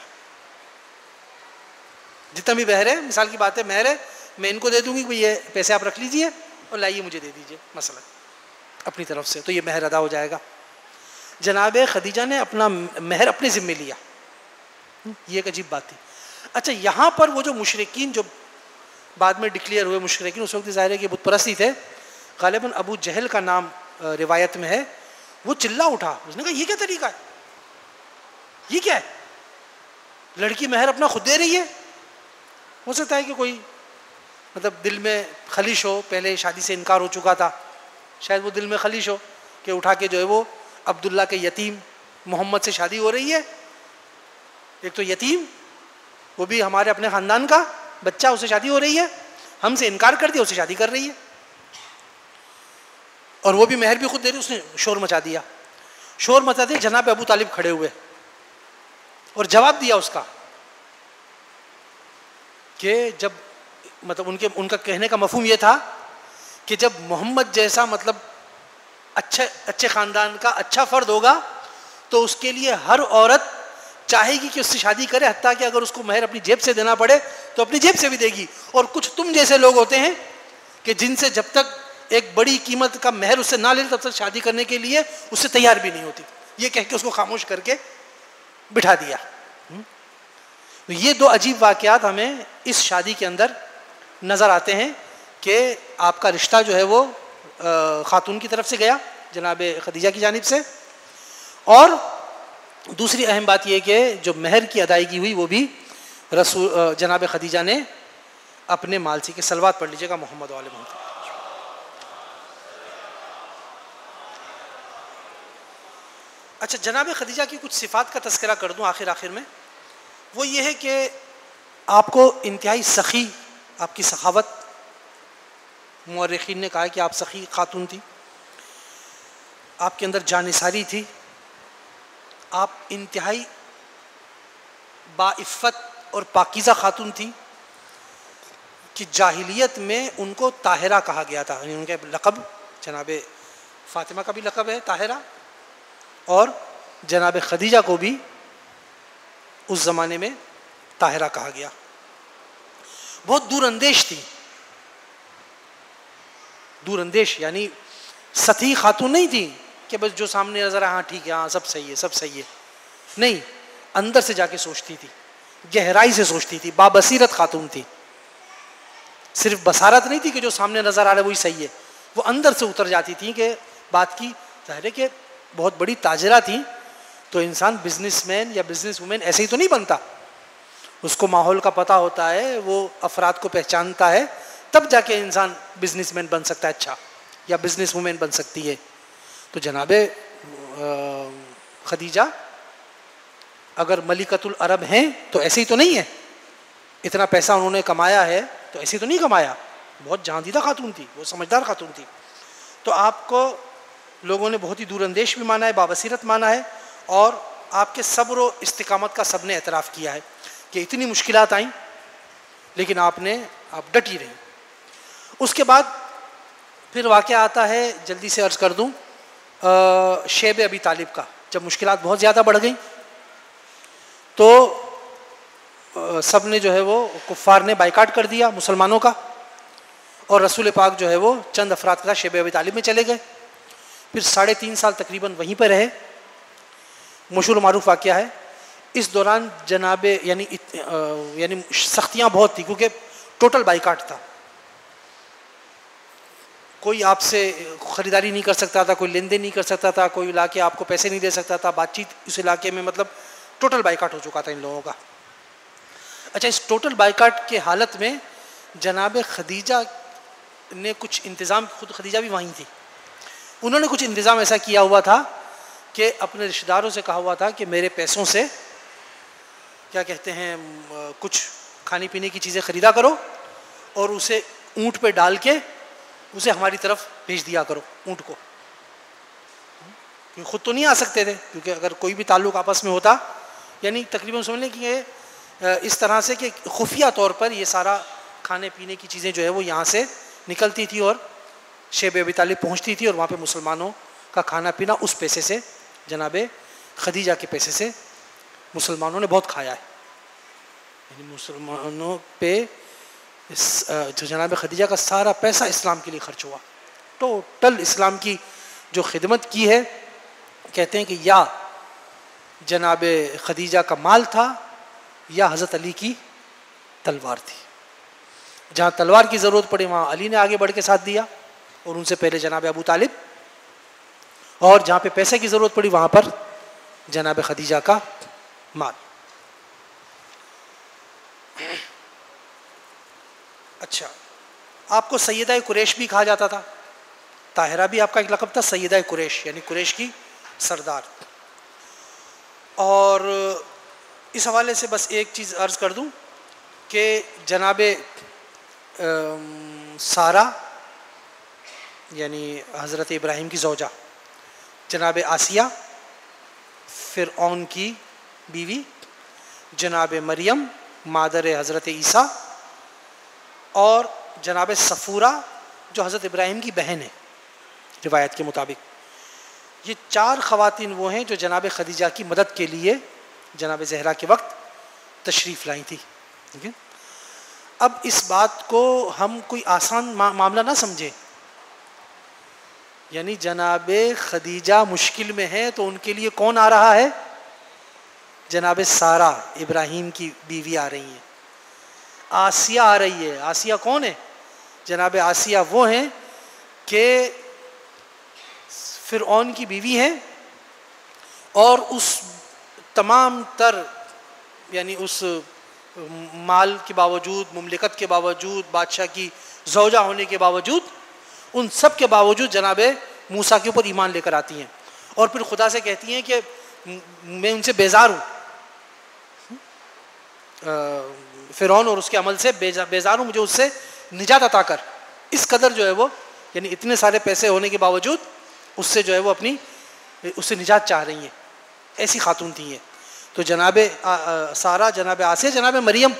जितना भी मेहर है, मिसाल की बात है, मेहर है, मैं इनको दे दूंगी कि ये पैसे आप रख लीजिए और लाइए मुझे दे दीजिए मसलन अपनी तरफ से, तो ये मेहर अदा हो जाएगा। जनाब खदीजा ने अपना मेहर अपने ज़िम्मे लिया, ये एक अजीब बात थी। अच्छा, यहाँ पर वो जो मुशरिकीन जो बाद में डिक्लेयर हुए मुशरिकीन, उस वक्त ज़ाहिर है कि बुत परस्ती थे, गालिबन अबू जहल का नाम रिवायत में है, वो चिल्ला उठा, उसने कहा ये क्या तरीका है, ये क्या है, लड़की मेहर अपना खुद दे रही है। हो सकता है कि कोई मतलब दिल में खलिश हो, पहले शादी से इनकार हो चुका था, शायद वो दिल में खलिश हो कि उठा के जो है वो अब्दुल्ला के यतीम मोहम्मद से शादी हो रही है, एक तो यतीम, वो भी हमारे अपने ख़ानदान का बच्चा, उससे शादी हो रही है, हमसे इनकार कर दिया, उससे शादी कर रही है, और वो भी मेहर भी खुद दे रही। उसने शोर मचा दिया। शोर मचाते जनाब अबू तालिब खड़े हुए और जवाब दिया उसका कि जब मतलब उनका कहने का मफहूम ये था कि जब मोहम्मद जैसा मतलब अच्छे ख़ानदान का अच्छा फ़र्द होगा तो उसके लिए हर औरत चाहेगी कि उससे शादी करे, हत्ता कि अगर उसको मेहर अपनी जेब से देना पड़े तो अपनी जेब से भी देगी। और कुछ तुम जैसे लोग होते हैं कि जिनसे जब तक एक बड़ी कीमत का मेहर उससे ना ले तब तक शादी करने के लिए उससे तैयार भी नहीं होती। ये कह के उसको खामोश करके बिठा दिया। तो ये 2 अजीब वाक़यात हमें इस शादी के अंदर नज़र आते हैं कि आपका रिश्ता जो है वो ख़ातून की तरफ से गया, जनाब खदीजा की जानिब से, और दूसरी अहम बात यह कि जो मेहर की अदायगी हुई वो भी रसूल जनाब खदीजा ने अपने माल से के सलवात पढ़ लीजिएगा मोहम्मद वाले मोहम्मद। अच्छा, जनाब खदीजा की कुछ सिफ़ात का तज़किरा कर दूं आखिर में। वो ये है कि आपको इंतहाई सखी, आपकी सखावत, मुअर्रिखीन ने कहा कि आप सखी खातून थी, आपके अंदर जानिसारी थी, आप इंतहाई बाइफ़्फ़त और पाकीज़ा खातून थी कि जाहिलियत में उनको ताहिरा कहा गया था। उनका लक़ब जनाब फ़ातिमा का भी लक़ब है ताहिरा, और जनाब खदीजा को भी उस ज़माने में ताहिरा कहा गया। बहुत दूरअंदेश थी, दूरअंदेश यानी सती खातून नहीं थी कि बस जो सामने नजर आया हाँ ठीक है, हाँ सब सही है, सब सही है, नहीं, अंदर से जाके सोचती थी, गहराई से सोचती थी, बाबसीरत खातून थी। सिर्फ बसारत नहीं थी कि जो सामने नजर आ रहा है वही सही है, वो अंदर से उतर जाती थी कि बात की। जाहिर है कि बहुत बड़ी ताजरा थी, तो इंसान बिजनेसमैन या बिजनेस वुमेन ऐसे ही तो नहीं बनता, उसको माहौल का पता होता है, वो अफराद को पहचानता है, तब जाके इंसान बिजनेसमैन बन सकता है। अच्छा, या बिजनेस वुमेन बन सकती है। तो जनाबे खदीजा अगर मलिकतुल अरब हैं तो ऐसे ही तो नहीं है, इतना पैसा उन्होंने कमाया है तो ऐसे ही तो नहीं कमाया, बहुत जहांदीदा खातून थी, वो समझदार खातून थी। तो आपको लोगों ने बहुत ही दूरअंदेश भी माना है, बाबसीरत माना है, और आपके सब्र व इस्तिकामत का सबने एतराफ़ किया है कि इतनी मुश्किलात आई लेकिन आप डटी रही। उसके बाद फिर वाक़या आता है, जल्दी से अर्ज़ कर दूँ, शेब अबी तालिब का। जब मुश्किलात बहुत ज़्यादा बढ़ गई तो सब ने जो है वो कुफ़ार ने बाइकाट कर दिया मुसलमानों का, और रसूल पाक जो है वो चंद अफराद के साथ शेब अबी तालिब में चले गए। फिर 3.5 साल तकरीबन वहीं पर रहे। मशहूर मारूफ वाक़या है। इस दौरान जनाबे यानी सख्तियाँ बहुत थी क्योंकि टोटल बाइकाट था, कोई आपसे ख़रीदारी नहीं कर सकता था, कोई लेन देन नहीं कर सकता था, कोई इलाके आपको पैसे नहीं दे सकता था, बातचीत उस इलाके में, मतलब टोटल बाइकाट हो चुका था इन लोगों का। अच्छा, इस टोटल बाइकाट के हालत में जनाब खदीजा ने कुछ इंतज़ाम, खुद खदीजा भी वहीं थी, उन्होंने कुछ इंतज़ाम ऐसा किया हुआ था कि अपने रिश्तेदारों से कहा हुआ था कि मेरे पैसों से क्या कहते हैं कुछ खाने पीने की चीज़ें ख़रीदा करो और उसे ऊँट पे डाल के उसे हमारी तरफ भेज दिया करो, ऊँट को, क्योंकि ख़ुद तो नहीं आ सकते थे, क्योंकि अगर कोई भी ताल्लुक़ आपस में होता, यानी तकरीबन समझ लें कि ये इस तरह से कि खुफिया तौर पर ये सारा खाने पीने की चीज़ें जो है वो यहाँ से निकलती थी और शेब अबी तालिब पहुँचती थी, और वहाँ पे मुसलमानों का खाना पीना उस पैसे से, जनाबे खदीजा के पैसे से मुसलमानों ने बहुत खाया है। यानी मुसलमानों पे जो जनाब खदीजा का सारा पैसा इस्लाम के लिए खर्च हुआ, टोटल इस्लाम की जो खिदमत की है, कहते हैं कि या जनाब खदीजा का माल था या हज़रत अली की तलवार थी। जहाँ तलवार की ज़रूरत पड़ी वहाँ अली ने आगे बढ़ के साथ दिया और उनसे पहले जनाब अबू तालिब, और जहाँ पे पैसे की ज़रूरत पड़ी वहाँ पर जनाब खदीजा का माल। अच्छा, आपको सैयदा कुरैश भी कहा जाता था, ताहिरा भी आपका एक लक़ब था, सैयदा कुरैश यानी कुरैश की सरदार। और इस हवाले से बस एक चीज़ अर्ज़ कर दूं कि जनाब सारा यानी हज़रत इब्राहीम की ज़ौजा, जनाब आसिया फ़िरऔन की बीवी, जनाब मरियम मादर हज़रत ईसा, और जनाब सफ़ूरा जो हज़रत इब्राहीम की बहन है रिवायत के मुताबिक, ये 4 ख़वातीन वो हैं जो जनाब खदीजा की मदद के लिए जनाब ज़हरा के वक्त तशरीफ़ लाई थी। ठीक है, अब इस बात को हम कोई आसान मामला ना समझें, यानी जनाब खदीजा मुश्किल में है तो उनके लिए कौन आ रहा है? जनाब सारा इब्राहीम की बीवी आ रही है, आसिया आ रही है। आसिया कौन है? जनाब आसिया वो हैं कि फ़िरऔन की बीवी हैं, और उस तमाम तर यानी उस माल के बावजूद, मुमलिकत के बावजूद, बादशाह की ज़ौजा होने के बावजूद, उन सब के बावजूद जनाब मूसा के ऊपर ईमान लेकर आती हैं और फिर खुदा से कहती हैं कि मैं उनसे बेजार हूँ, फ़िरऔन और उसके अमल से बेजार हूँ, मुझे उससे निजात अता कर। इस कदर जो है वो, यानी इतने सारे पैसे होने के बावजूद उससे जो है वो उससे निजात चाह रही हैं। ऐसी खातून थी ये। तो जनाब सारा, जनाब आसिया, जनाब मरियम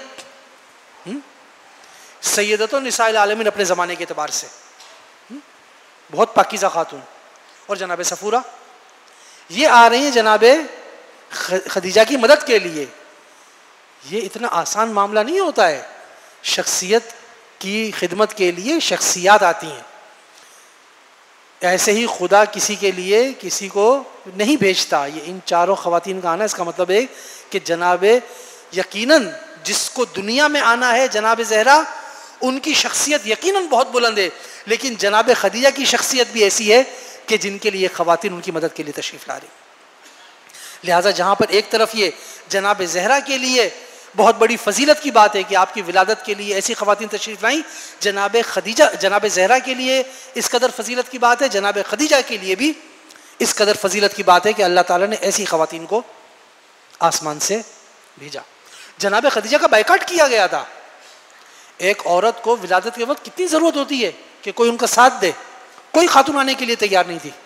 सैयदतो निसाइल आलमीन अपने ज़माने के अतबार से, बहुत पाकीज़ा खातून। और जनाब सफ़ूरा ये आ रही हैं जनाब खदीजा की मदद के लिए। ये इतना आसान मामला नहीं होता है। शख्सियत की खिदमत के लिए शख्सियात आती हैं। ऐसे ही खुदा किसी के लिए किसी को नहीं भेजता। ये इन 4 ख़वातीन का आना, इसका मतलब है कि जनाब यकीनन जिसको दुनिया में आना है, जनाब ज़हरा, उनकी शख्सियत यकीनन बहुत बुलंद है, लेकिन जनाब खदीजा की शख्सियत भी ऐसी है कि जिनके लिए ख़वातीन उनकी मदद के लिए तशरीफ़ ला रही। लिहाजा जहाँ पर एक तरफ ये जनाब ज़हरा के लिए बहुत बड़ी फजीलत की बात है कि आपकी विलादत के लिए ऐसी ख़वातीन तशरीफ़ लाई। जनाब खदीजा, जनाब ज़हरा के लिए इस कदर फजीलत की बात है, जनाब खदीजा के लिए भी इस कदर फजीलत की बात है कि अल्लाह ताला ने ऐसी ख़वातीन को आसमान से भेजा। जनाब खदीजा का बायकाट किया गया था। एक औरत को विलादत के वक्त कितनी ज़रूरत होती है कि कोई उनका साथ दे, कोई खातून आने के लिए तैयार नहीं थी।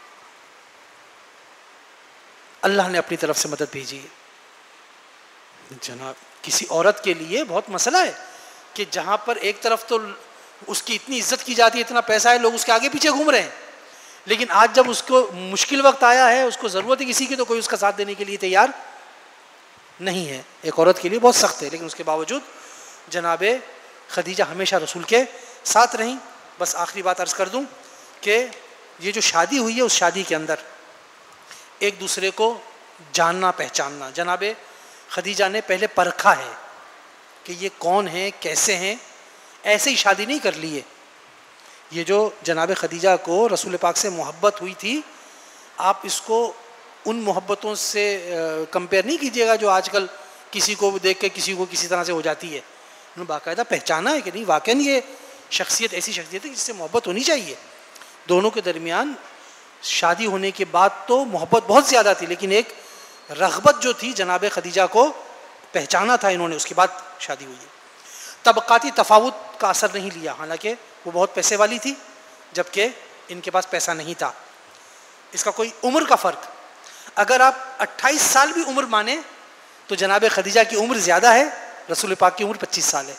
अल्लाह ने अपनी तरफ से मदद भेजी है। जनाब किसी औरत के लिए बहुत मसला है कि जहाँ पर एक तरफ तो उसकी इतनी इज्जत की जाती है, इतना पैसा है, लोग उसके आगे पीछे घूम रहे हैं, लेकिन आज जब उसको मुश्किल वक्त आया है, उसको ज़रूरत है किसी की, तो कोई उसका साथ देने के लिए तैयार नहीं है। एक औरत के लिए बहुत सख्त है, लेकिन उसके बावजूद जनाब खदीजा हमेशा रसूल के साथ रहीं। बस आखिरी बात अर्ज़ कर दूँ कि ये जो शादी हुई है, उस शादी के अंदर एक दूसरे को जानना पहचानना, जनाब खदीजा ने पहले परखा है कि ये कौन है, कैसे हैं। ऐसे ही शादी नहीं कर ली है। ये जो जनाब खदीजा को रसूल पाक से मोहब्बत हुई थी, आप इसको उन मोहब्बतों से कंपेयर नहीं कीजिएगा जो आजकल किसी को देख के किसी को किसी तरह से हो जाती है। उन्होंने बाकायदा पहचाना है कि नहीं, वाकई ये शख्सियत ऐसी शख्सियत है जिससे मोहब्बत होनी चाहिए। दोनों के दरमियान शादी होने के बाद तो मोहब्बत बहुत ज़्यादा थी, लेकिन एक रग़बत जो थी जनाब खदीजा को पहचाना था इन्होंने, उसके बाद शादी हुई है। तबक़ाती तफावुत का असर नहीं लिया, हालांकि वो बहुत पैसे वाली थी जबकि इनके पास पैसा नहीं था। इसका कोई उम्र का फ़र्क, अगर आप 28 साल भी उम्र माने तो जनाब खदीजा की उम्र ज़्यादा है, रसूल पाक की उम्र 25 साल है।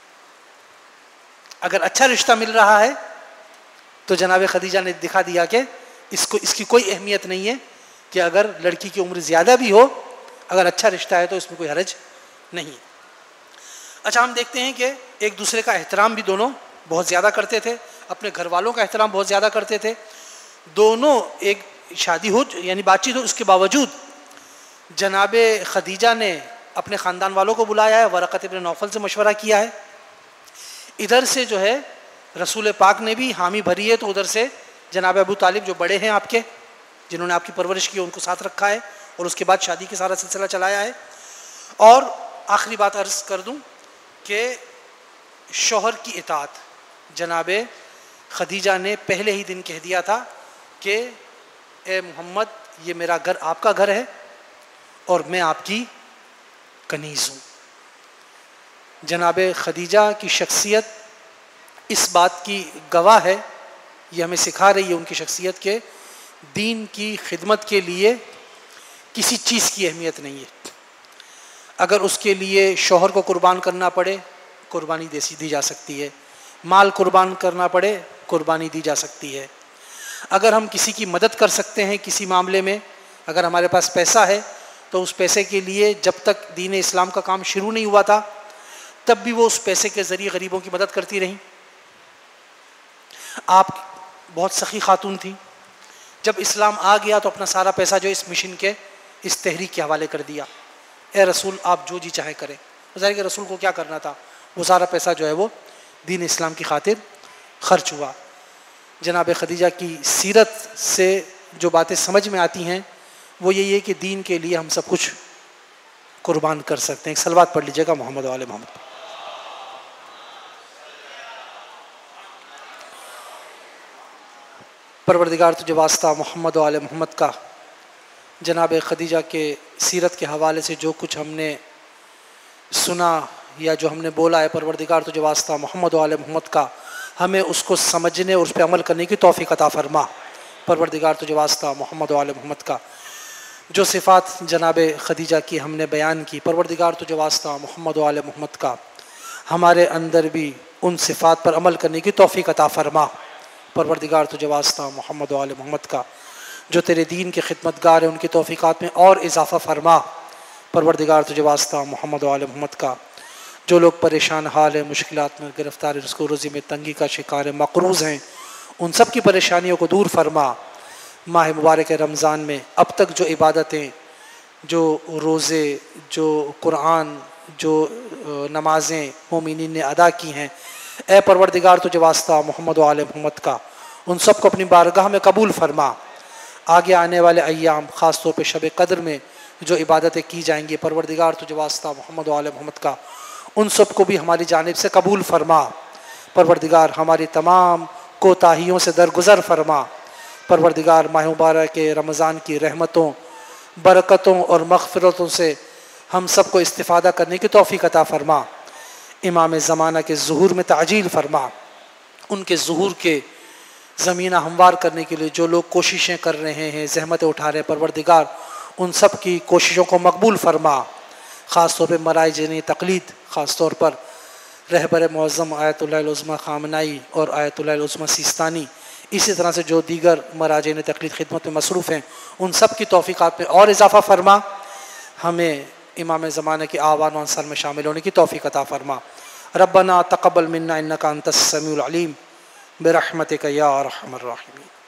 अगर अच्छा रिश्ता मिल रहा है तो जनाब खदीजा ने दिखा दिया कि इसकी कोई अहमियत नहीं है कि अगर लड़की की उम्र ज़्यादा भी हो, अगर अच्छा रिश्ता है तो इसमें कोई हरज नहीं। अच्छा, हम देखते हैं कि एक दूसरे का एहतराम भी दोनों बहुत ज़्यादा करते थे, अपने घर वालों का एहतराम बहुत ज़्यादा करते थे। दोनों एक शादी हो यानी बातचीत हो, उसके बावजूद जनाब खदीजा ने अपने ख़ानदान वालों को बुलाया है, वरक़त इब्न नौफल से मशवरा किया है। इधर से जो है रसूल पाक ने भी हामी भरी है, तो उधर से जनाब अबू तालिब जो बड़े हैं आपके, जिन्होंने आपकी परवरिश की, उनको साथ रखा है और उसके बाद शादी के सारा सिलसिला चलाया है। और आखिरी बात अर्ज़ कर दूं कि शौहर की इताअत, जनाब खदीजा ने पहले ही दिन कह दिया था कि ए मोहम्मद, ये मेरा घर आपका घर है और मैं आपकी कनीज़ हूँ। जनाब खदीजा की शख्सियत इस बात की गवाह है, ये हमें सिखा रही है उनकी शख्सियत के दीन की खिदमत के लिए किसी चीज़ की अहमियत नहीं है। अगर उसके लिए शौहर को कुर्बान करना पड़े, कुर्बानी दी जा सकती है। माल कुर्बान करना पड़े, कुर्बानी दी जा सकती है। अगर हम किसी की मदद कर सकते हैं किसी मामले में, अगर हमारे पास पैसा है तो उस पैसे के लिए जब तक दीन इस्लाम का काम शुरू नहीं हुआ था तब भी वो उस पैसे के ज़रिए गरीबों की मदद करती रहीं। आप बहुत सखी खातून थी, जब इस्लाम आ गया तो अपना सारा पैसा जो इस मिशन के, इस तहरीक के हवाले कर दिया। ए रसूल, आप जो जी चाहे करें। ज़ाहिर के रसूल को क्या करना था, वो सारा पैसा जो है वो दीन इस्लाम की खातिर खर्च हुआ। जनाब खदीजा की सीरत से जो बातें समझ में आती हैं वो यही है कि दीन के लिए हम सब कुछ कुर्बान कर सकते हैं। एक सलवात पढ़ लीजिएगा मोहम्मद वाले मोहम्मद। परवरदिगार तुझे वास्ता मोहम्मद वाले मोहम्मद का, जनाब खदीजा के सीरत के हवाले से जो कुछ हमने सुना या जो हमने बोला है, परवरदिगार तुझे वास्ता मोहम्मद वाले मोहम्मद का हमें उसको समझने और उस पर अमल करने की तौफीक अता फरमा। परवरदिगार तुझे वास्ता मोहम्मद वाले मोहम्मद का जो सिफ़ात जनाब खदीजा की हमने बयान की, परवरदिगार तुझे वास्ता मोहम्मद वाले मोहम्मद का हमारे अंदर भी उन सिफ़ात पर अमल करने की तौफीक अता फरमा। परवरदिगार तुझे वास्ता मोहम्मद वाले मोहम्मद का जो तेरे दीन के खिदमतगार हैं उनकी तौफीक़ात में और इजाफ़ा फरमा। परवरदिगार तुझे वास्ता मोहम्मद वाले मोहम्मद का जो लोग परेशान हाल है, मुश्किलात में गिरफ़्तार, रिज़्क़ रोज़ी में तंगी का शिकार है, मक़रूज़ हैं, उन सब की परेशानियों को दूर फरमा। माह मुबारक रमज़ान में अब तक जो इबादतें, जो रोज़े, जो कुरान, जो नमाज़ें मोमिनीन ने अदा की हैं, ए परवरदिगार तुझे वास्ता मोहम्मद वाले मोहम्मद का उन सब को अपनी बारगाह में कबूल फरमा। आगे आने वाले अय्याम ख़ास तौर पे शब कद्र में जो इबादतें की जाएंगी परवरदिगार तुझे वास्ता मोहम्मद व आले मोहम्मद का, उन सब को भी हमारी जानिब से कबूल फरमा। परवरदिगार हमारी तमाम कोताहियों से दरगुज़र फरमा। परवरदिगार माह मुबारक के रमज़ान की रहमतों, बरकतों और मग़फ़िरतों से हम सबको इस्तिफ़ादा करने की तौफ़ीक़ अता फ़रमा। इमाम ज़माना के ज़ुहूर में ताजील फ़रमा। उनके ज़ुहूर के ज़मीना हमवार करने के लिए जो लोग कोशिशें कर रहे हैं, ज़हमतें उठा रहे हैं, परवरदिगार उन सब की कोशिशों को मकबूल फ़रमा। ख़ास तौर पर मराजिन तक़लीद, ख़ास तौर पर रहबर मुअज़्ज़म आयतुल्लाह उज़्मा ख़ामनाई और आयतुल्लाह उज़्मा सिस्तानी, इसी तरह से जो दीगर मराजिन तक़लीद खिदमत में मसरूफ़ हैं, उन सब की तौफ़ीक़ात में और इजाफ़ा फ़रमा। हमें इमाम ज़माने के आवान व अंसार में शामिल होने की तौफ़ीक़ अता फ़रमा। रब्बना तक़ब्बल मिन्ना इन्नका अंतस समीउल अलीम बिरहमतिका या अरहमर राहिमीन।